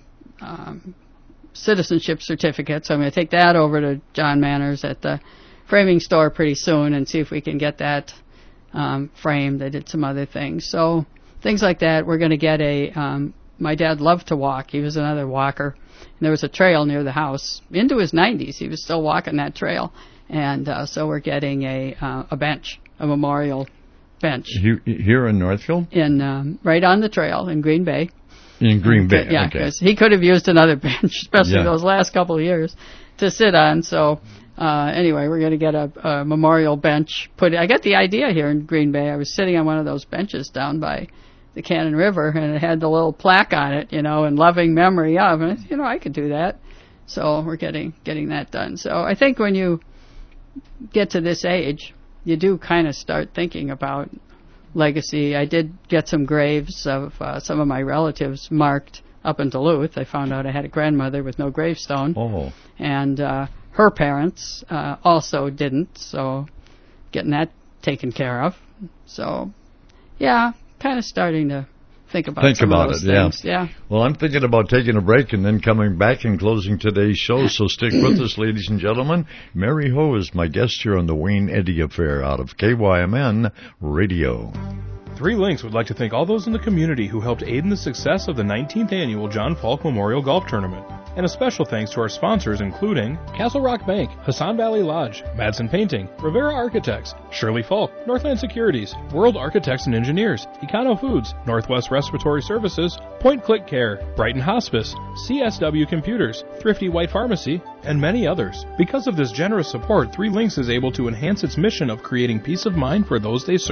citizenship certificate, so I'm going to take that over to John Manners at the framing store pretty soon and see if we can get that framed. I did some other things. So things like that. We're going to get my dad loved to walk. He was another walker. And there was a trail near the house. Into his 90s, he was still walking that trail. And so we're getting a bench, a memorial bench. Here in Northfield? Right on the trail in Green Bay. In Green Bay, yeah, because he could have used another bench, especially those last couple of years, to sit on. So anyway, we're going to get a memorial bench. I got the idea here in Green Bay. I was sitting on one of those benches down by the Cannon River, and it had the little plaque on it, in loving memory of. And I could do that. So we're getting that done. So I think when you get to this age, you do kind of start thinking about legacy. I did get some graves of some of my relatives marked up in Duluth. I found out I had a grandmother with no gravestone. Oh. And her parents also didn't, so getting that taken care of. So, yeah, kind of starting to think about some of those things. Yeah. Well, I'm thinking about taking a break and then coming back and closing today's show, so stick with us, ladies and gentlemen. Mary Ho is my guest here on the Wayne Eddy Affair out of KYMN Radio. Three Links would like to thank all those in the community who helped aid in the success of the 19th Annual John Falk Memorial Golf Tournament. And a special thanks to our sponsors, including Castle Rock Bank, Hassan Valley Lodge, Madsen Painting, Rivera Architects, Shirley Falk, Northland Securities, World Architects and Engineers, Econo Foods, Northwest Respiratory Services, Point Click Care, Brighton Hospice, CSW Computers, Thrifty White Pharmacy, and many others. Because of this generous support, Three Links is able to enhance its mission of creating peace of mind for those they serve.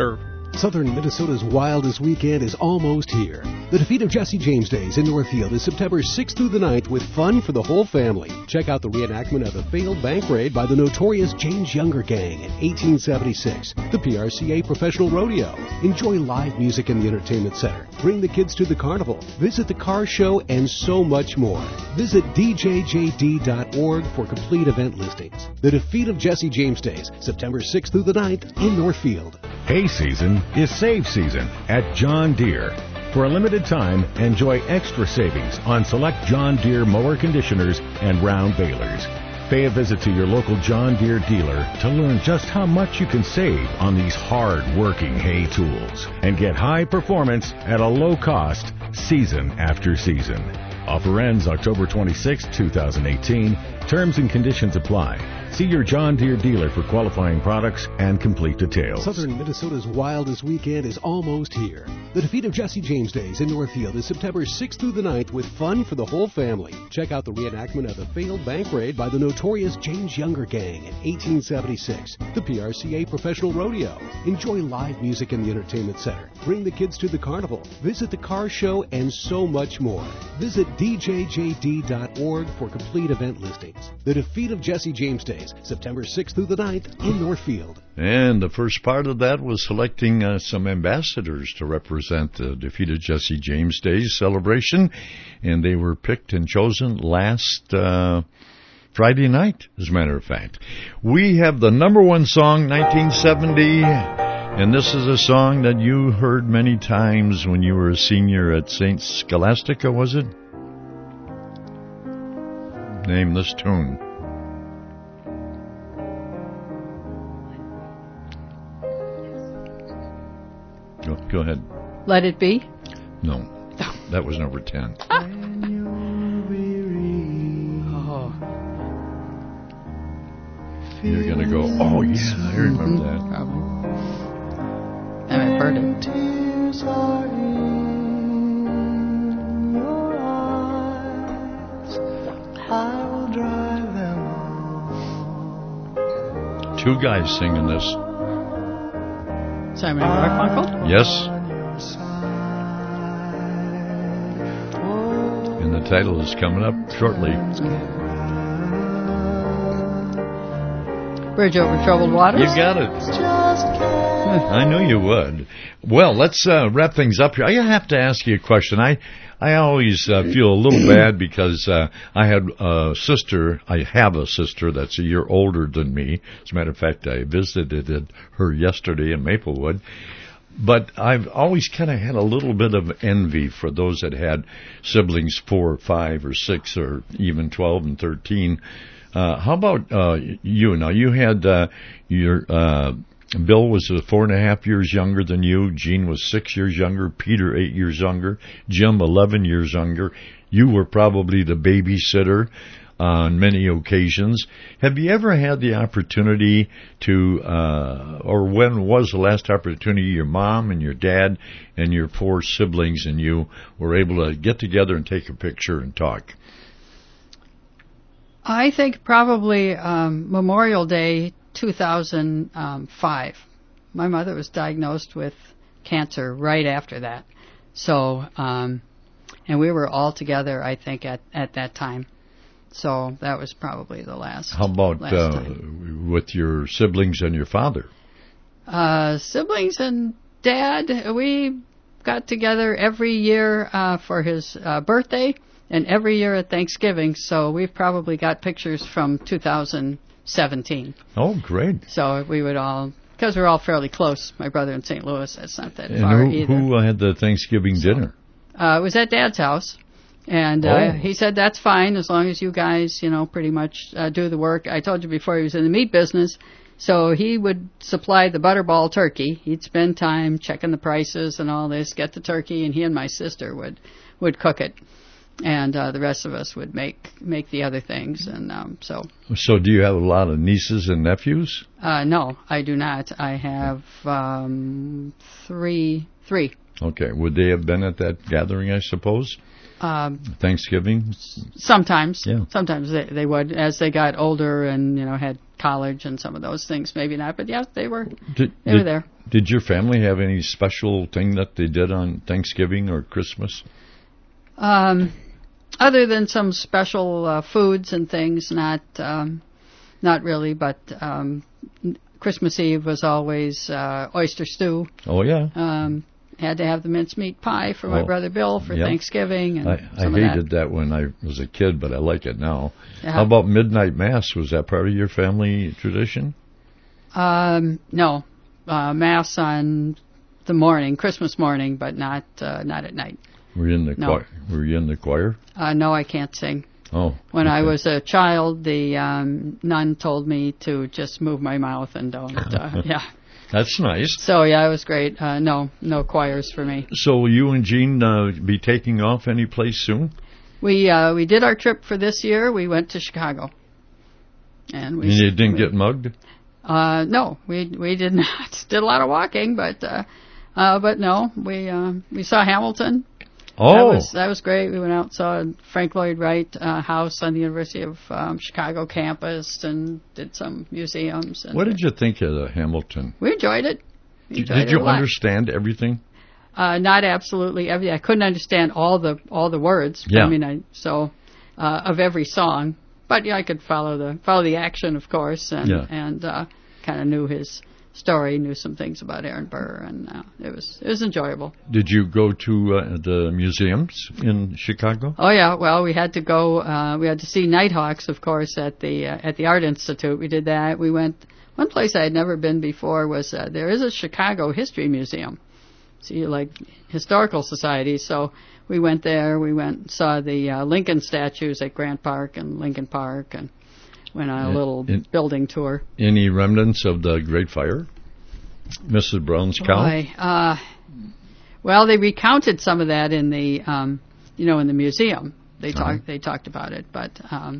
Southern Minnesota's wildest weekend is almost here. The Defeat of Jesse James Days in Northfield is September 6th through the 9th with fun for the whole family. Check out the reenactment of the failed bank raid by the notorious James Younger Gang in 1876, the PRCA Professional Rodeo. Enjoy live music in the Entertainment Center. Bring the kids to the carnival. Visit the car show and so much more. Visit djjd.org for complete event listings. The Defeat of Jesse James Days, September 6th through the 9th in Northfield. Hay season is save season at John Deere. For a limited time, enjoy extra savings on select John Deere mower conditioners and round balers. Pay a visit to your local John Deere dealer to learn just how much you can save on these hard-working hay tools and get high performance at a low cost season after season. Offer ends October 26, 2018. Terms and conditions apply. See your John Deere dealer for qualifying products and complete details. Southern Minnesota's wildest weekend is almost here. The Defeat of Jesse James Days in Northfield is September 6th through the 9th with fun for the whole family. Check out the reenactment of the failed bank raid by the notorious James Younger Gang in 1876, the PRCA Professional Rodeo. Enjoy live music in the Entertainment Center. Bring the kids to the carnival. Visit the car show and so much more. Visit djjd.org for complete event listings. The Defeat of Jesse James Days, September 6th through the 9th in Northfield. And the first part of that was selecting some ambassadors to represent the Defeat of Jesse James Days celebration. And they were picked and chosen last Friday night, as a matter of fact. We have the number one song, 1970. And this is a song that you heard many times when you were a senior at St. Scholastica, was it? Name this tune. Go ahead. Let It Be? No. That was number 10. You're going to go, oh, yeah, I remember that. Probably. And I've heard it. Tears are in your eyes. I will dry them all. Two guys singing this. Simon and Garfunkel? Yes. And the title is coming up shortly. Bridge Over Troubled Waters? You got it. I knew you would. Well, let's wrap things up here. I have to ask you a question. I always feel a little bad because I had a sister. I have a sister that's a year older than me. As a matter of fact, I visited her yesterday in Maplewood. But I've always kind of had a little bit of envy for those that had siblings 4 or 5 or 6 or even 12 and 13. How about you? Now, you had your Bill was 4.5 years younger than you. Gene was 6 years younger. Peter 8 years younger. Jim 11 years younger. You were probably the babysitter on many occasions. Have you ever had the opportunity to, or when was the last opportunity your mom and your dad and your 4 siblings and you were able to get together and take a picture and talk? I think probably Memorial Day 2005. My mother was diagnosed with cancer right after that. So, and we were all together, I think, at that time. So that was probably the last. How about time. With your siblings and your father? Siblings and Dad, we got together every year for his birthday. And every year at Thanksgiving, so we've probably got pictures from 2017. Oh, great. So we would all, because we're all fairly close, my brother in St. Louis, that's not that far either. Who had the Thanksgiving dinner? It was at Dad's house, and he said that's fine as long as you guys, pretty much do the work. I told you before he was in the meat business, so he would supply the butterball turkey. He'd spend time checking the prices and all this, get the turkey, and he and my sister would cook it. And the rest of us would make the other things, and so. So, do you have a lot of nieces and nephews? No, I do not. I have three. Okay, would they have been at that gathering? I suppose. Thanksgiving. Sometimes, yeah. Sometimes they would, as they got older and had college and some of those things. Maybe not, but yeah, they were. They were there. Did your family have any special thing that they did on Thanksgiving or Christmas? Other than some special foods and things, not really, but Christmas Eve was always oyster stew. Oh, yeah. Had to have the mincemeat pie for my brother Bill for Thanksgiving. And I hated that when I was a kid, but I like it now. Yeah. How about midnight mass? Was that part of your family tradition? No. Mass on the morning, Christmas morning, but not at night. Were you in the choir? Were you in the choir? No, I can't sing. Oh. When I was a child, the nun told me to just move my mouth and don't. Yeah. That's nice. So yeah, it was great. No choirs for me. So will you and Jean be taking off any place soon? We did our trip for this year. We went to Chicago, and you didn't get mugged? No, we did not. Did a lot of walking, but no, we saw Hamilton. Oh, that was great. We went out and saw Frank Lloyd Wright house on the University of Chicago campus and did some museums. And what did you think of the Hamilton? We enjoyed it. Did you understand everything? Not absolutely everything. I couldn't understand all the words. Yeah. I mean, of every song, but yeah, I could follow the action, of course, and kind of knew his story, knew some things about Aaron Burr, and it was enjoyable. Did you go to the museums in Chicago? Oh yeah, well we had to go. We had to see Nighthawks, of course, at the Art Institute. We did that. We went one place I had never been before was there is a Chicago History Museum. So you like historical societies, so we went there. We went and saw the Lincoln statues at Grant Park and Lincoln Park, and went on a little building tour. Any remnants of the Great Fire? Mrs. Brown's cow? Well, they recounted some of that in the, in the museum. They talked about it, but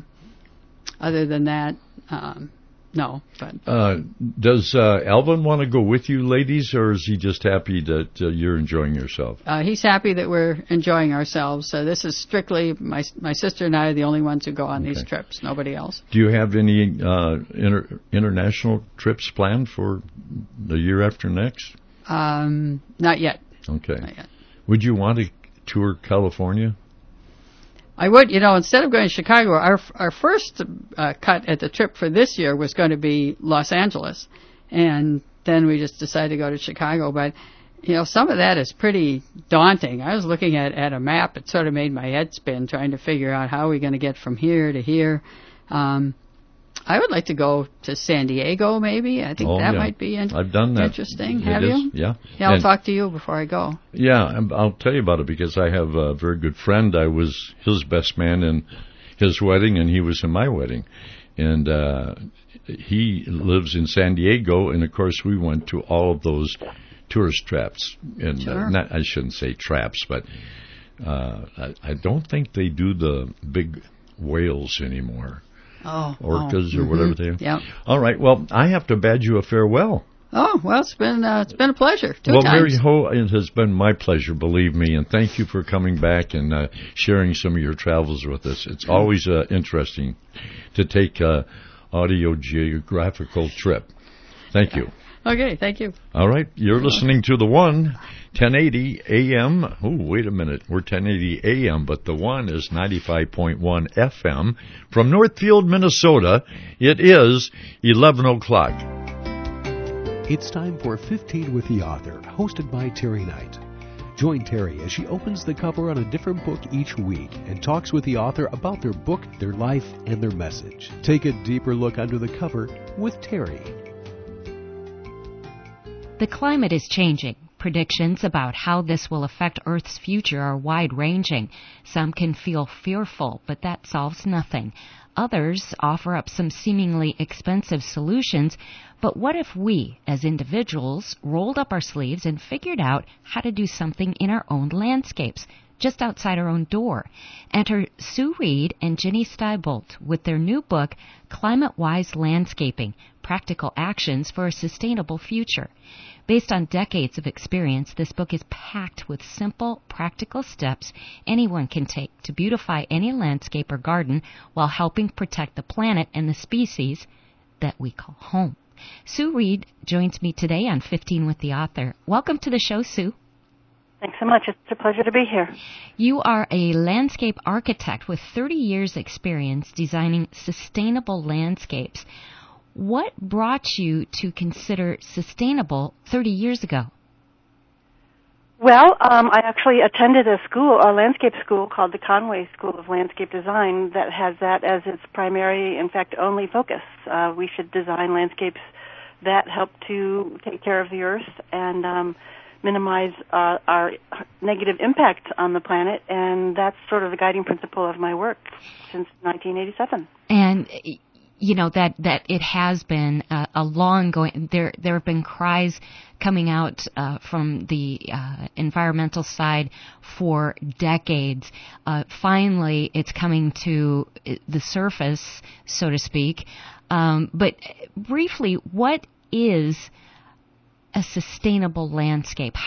other than that, no. But does Alvin want to go with you, ladies, or is he just happy that you're enjoying yourself? He's happy that we're enjoying ourselves. This is strictly my sister and I are the only ones who go on these trips. Nobody else. Do you have any international trips planned for the year after next? Not yet. Okay. Not yet. Would you want to tour California? I would, instead of going to Chicago, our first cut at the trip for this year was going to be Los Angeles, and then we just decided to go to Chicago. But some of that is pretty daunting. I was looking at a map; it sort of made my head spin, trying to figure out how we're going to get from here to here. I would like to go to San Diego, maybe. I think might be I've done that. Interesting. Have you? Yeah. Yeah, I'll talk to you before I go. Yeah, I'll tell you about it because I have a very good friend. I was his best man in his wedding, and he was in my wedding. And he lives in San Diego, and, of course, we went to all of those tourist traps. And sure. I shouldn't say traps, but I don't think they do the big whales anymore. Orcas or whatever they are. Yeah. All right. Well, I have to bid you a farewell. Oh, well, it's been a pleasure. Two times. Mary Ho, it has been my pleasure, believe me, and thank you for coming back and sharing some of your travels with us. It's always interesting to take an audio geographical trip. Thank you. Okay, thank you. All right, you're listening to the one, 1080 AM. Oh, wait a minute. We're 1080 AM, but the one is 95.1 FM. From Northfield, Minnesota, it is 11 o'clock. It's time for 15 with the Author, hosted by Terry Knight. Join Terry as she opens the cover on a different book each week and talks with the author about their book, their life, and their message. Take a deeper look under the cover with Terry. The climate is changing. Predictions about how this will affect Earth's future are wide-ranging. Some can feel fearful, but that solves nothing. Others offer up some seemingly expensive solutions. But what if we, as individuals, rolled up our sleeves and figured out how to do something in our own landscapes, just outside our own door? Enter Sue Reed and Ginny Steibolt with their new book, Climate-Wise Landscaping, Practical Actions for a Sustainable Future. Based on decades of experience, this book is packed with simple, practical steps anyone can take to beautify any landscape or garden while helping protect the planet and the species that we call home. Sue Reed joins me today on 15 with the Author. Welcome to the show, Sue. Thanks so much. It's a pleasure to be here. You are a landscape architect with 30 years' experience designing sustainable landscapes. What brought you to consider sustainable 30 years ago? Well, I actually attended a landscape school called the Conway School of Landscape Design that has that as its primary, in fact, only focus. We should design landscapes that help to take care of the earth and minimize our negative impact on the planet, and that's sort of the guiding principle of my work since 1987. And you know that it has been a long going. There have been cries coming out from the environmental side for decades. Finally, it's coming to the surface, so to speak. But briefly, what is a sustainable landscape?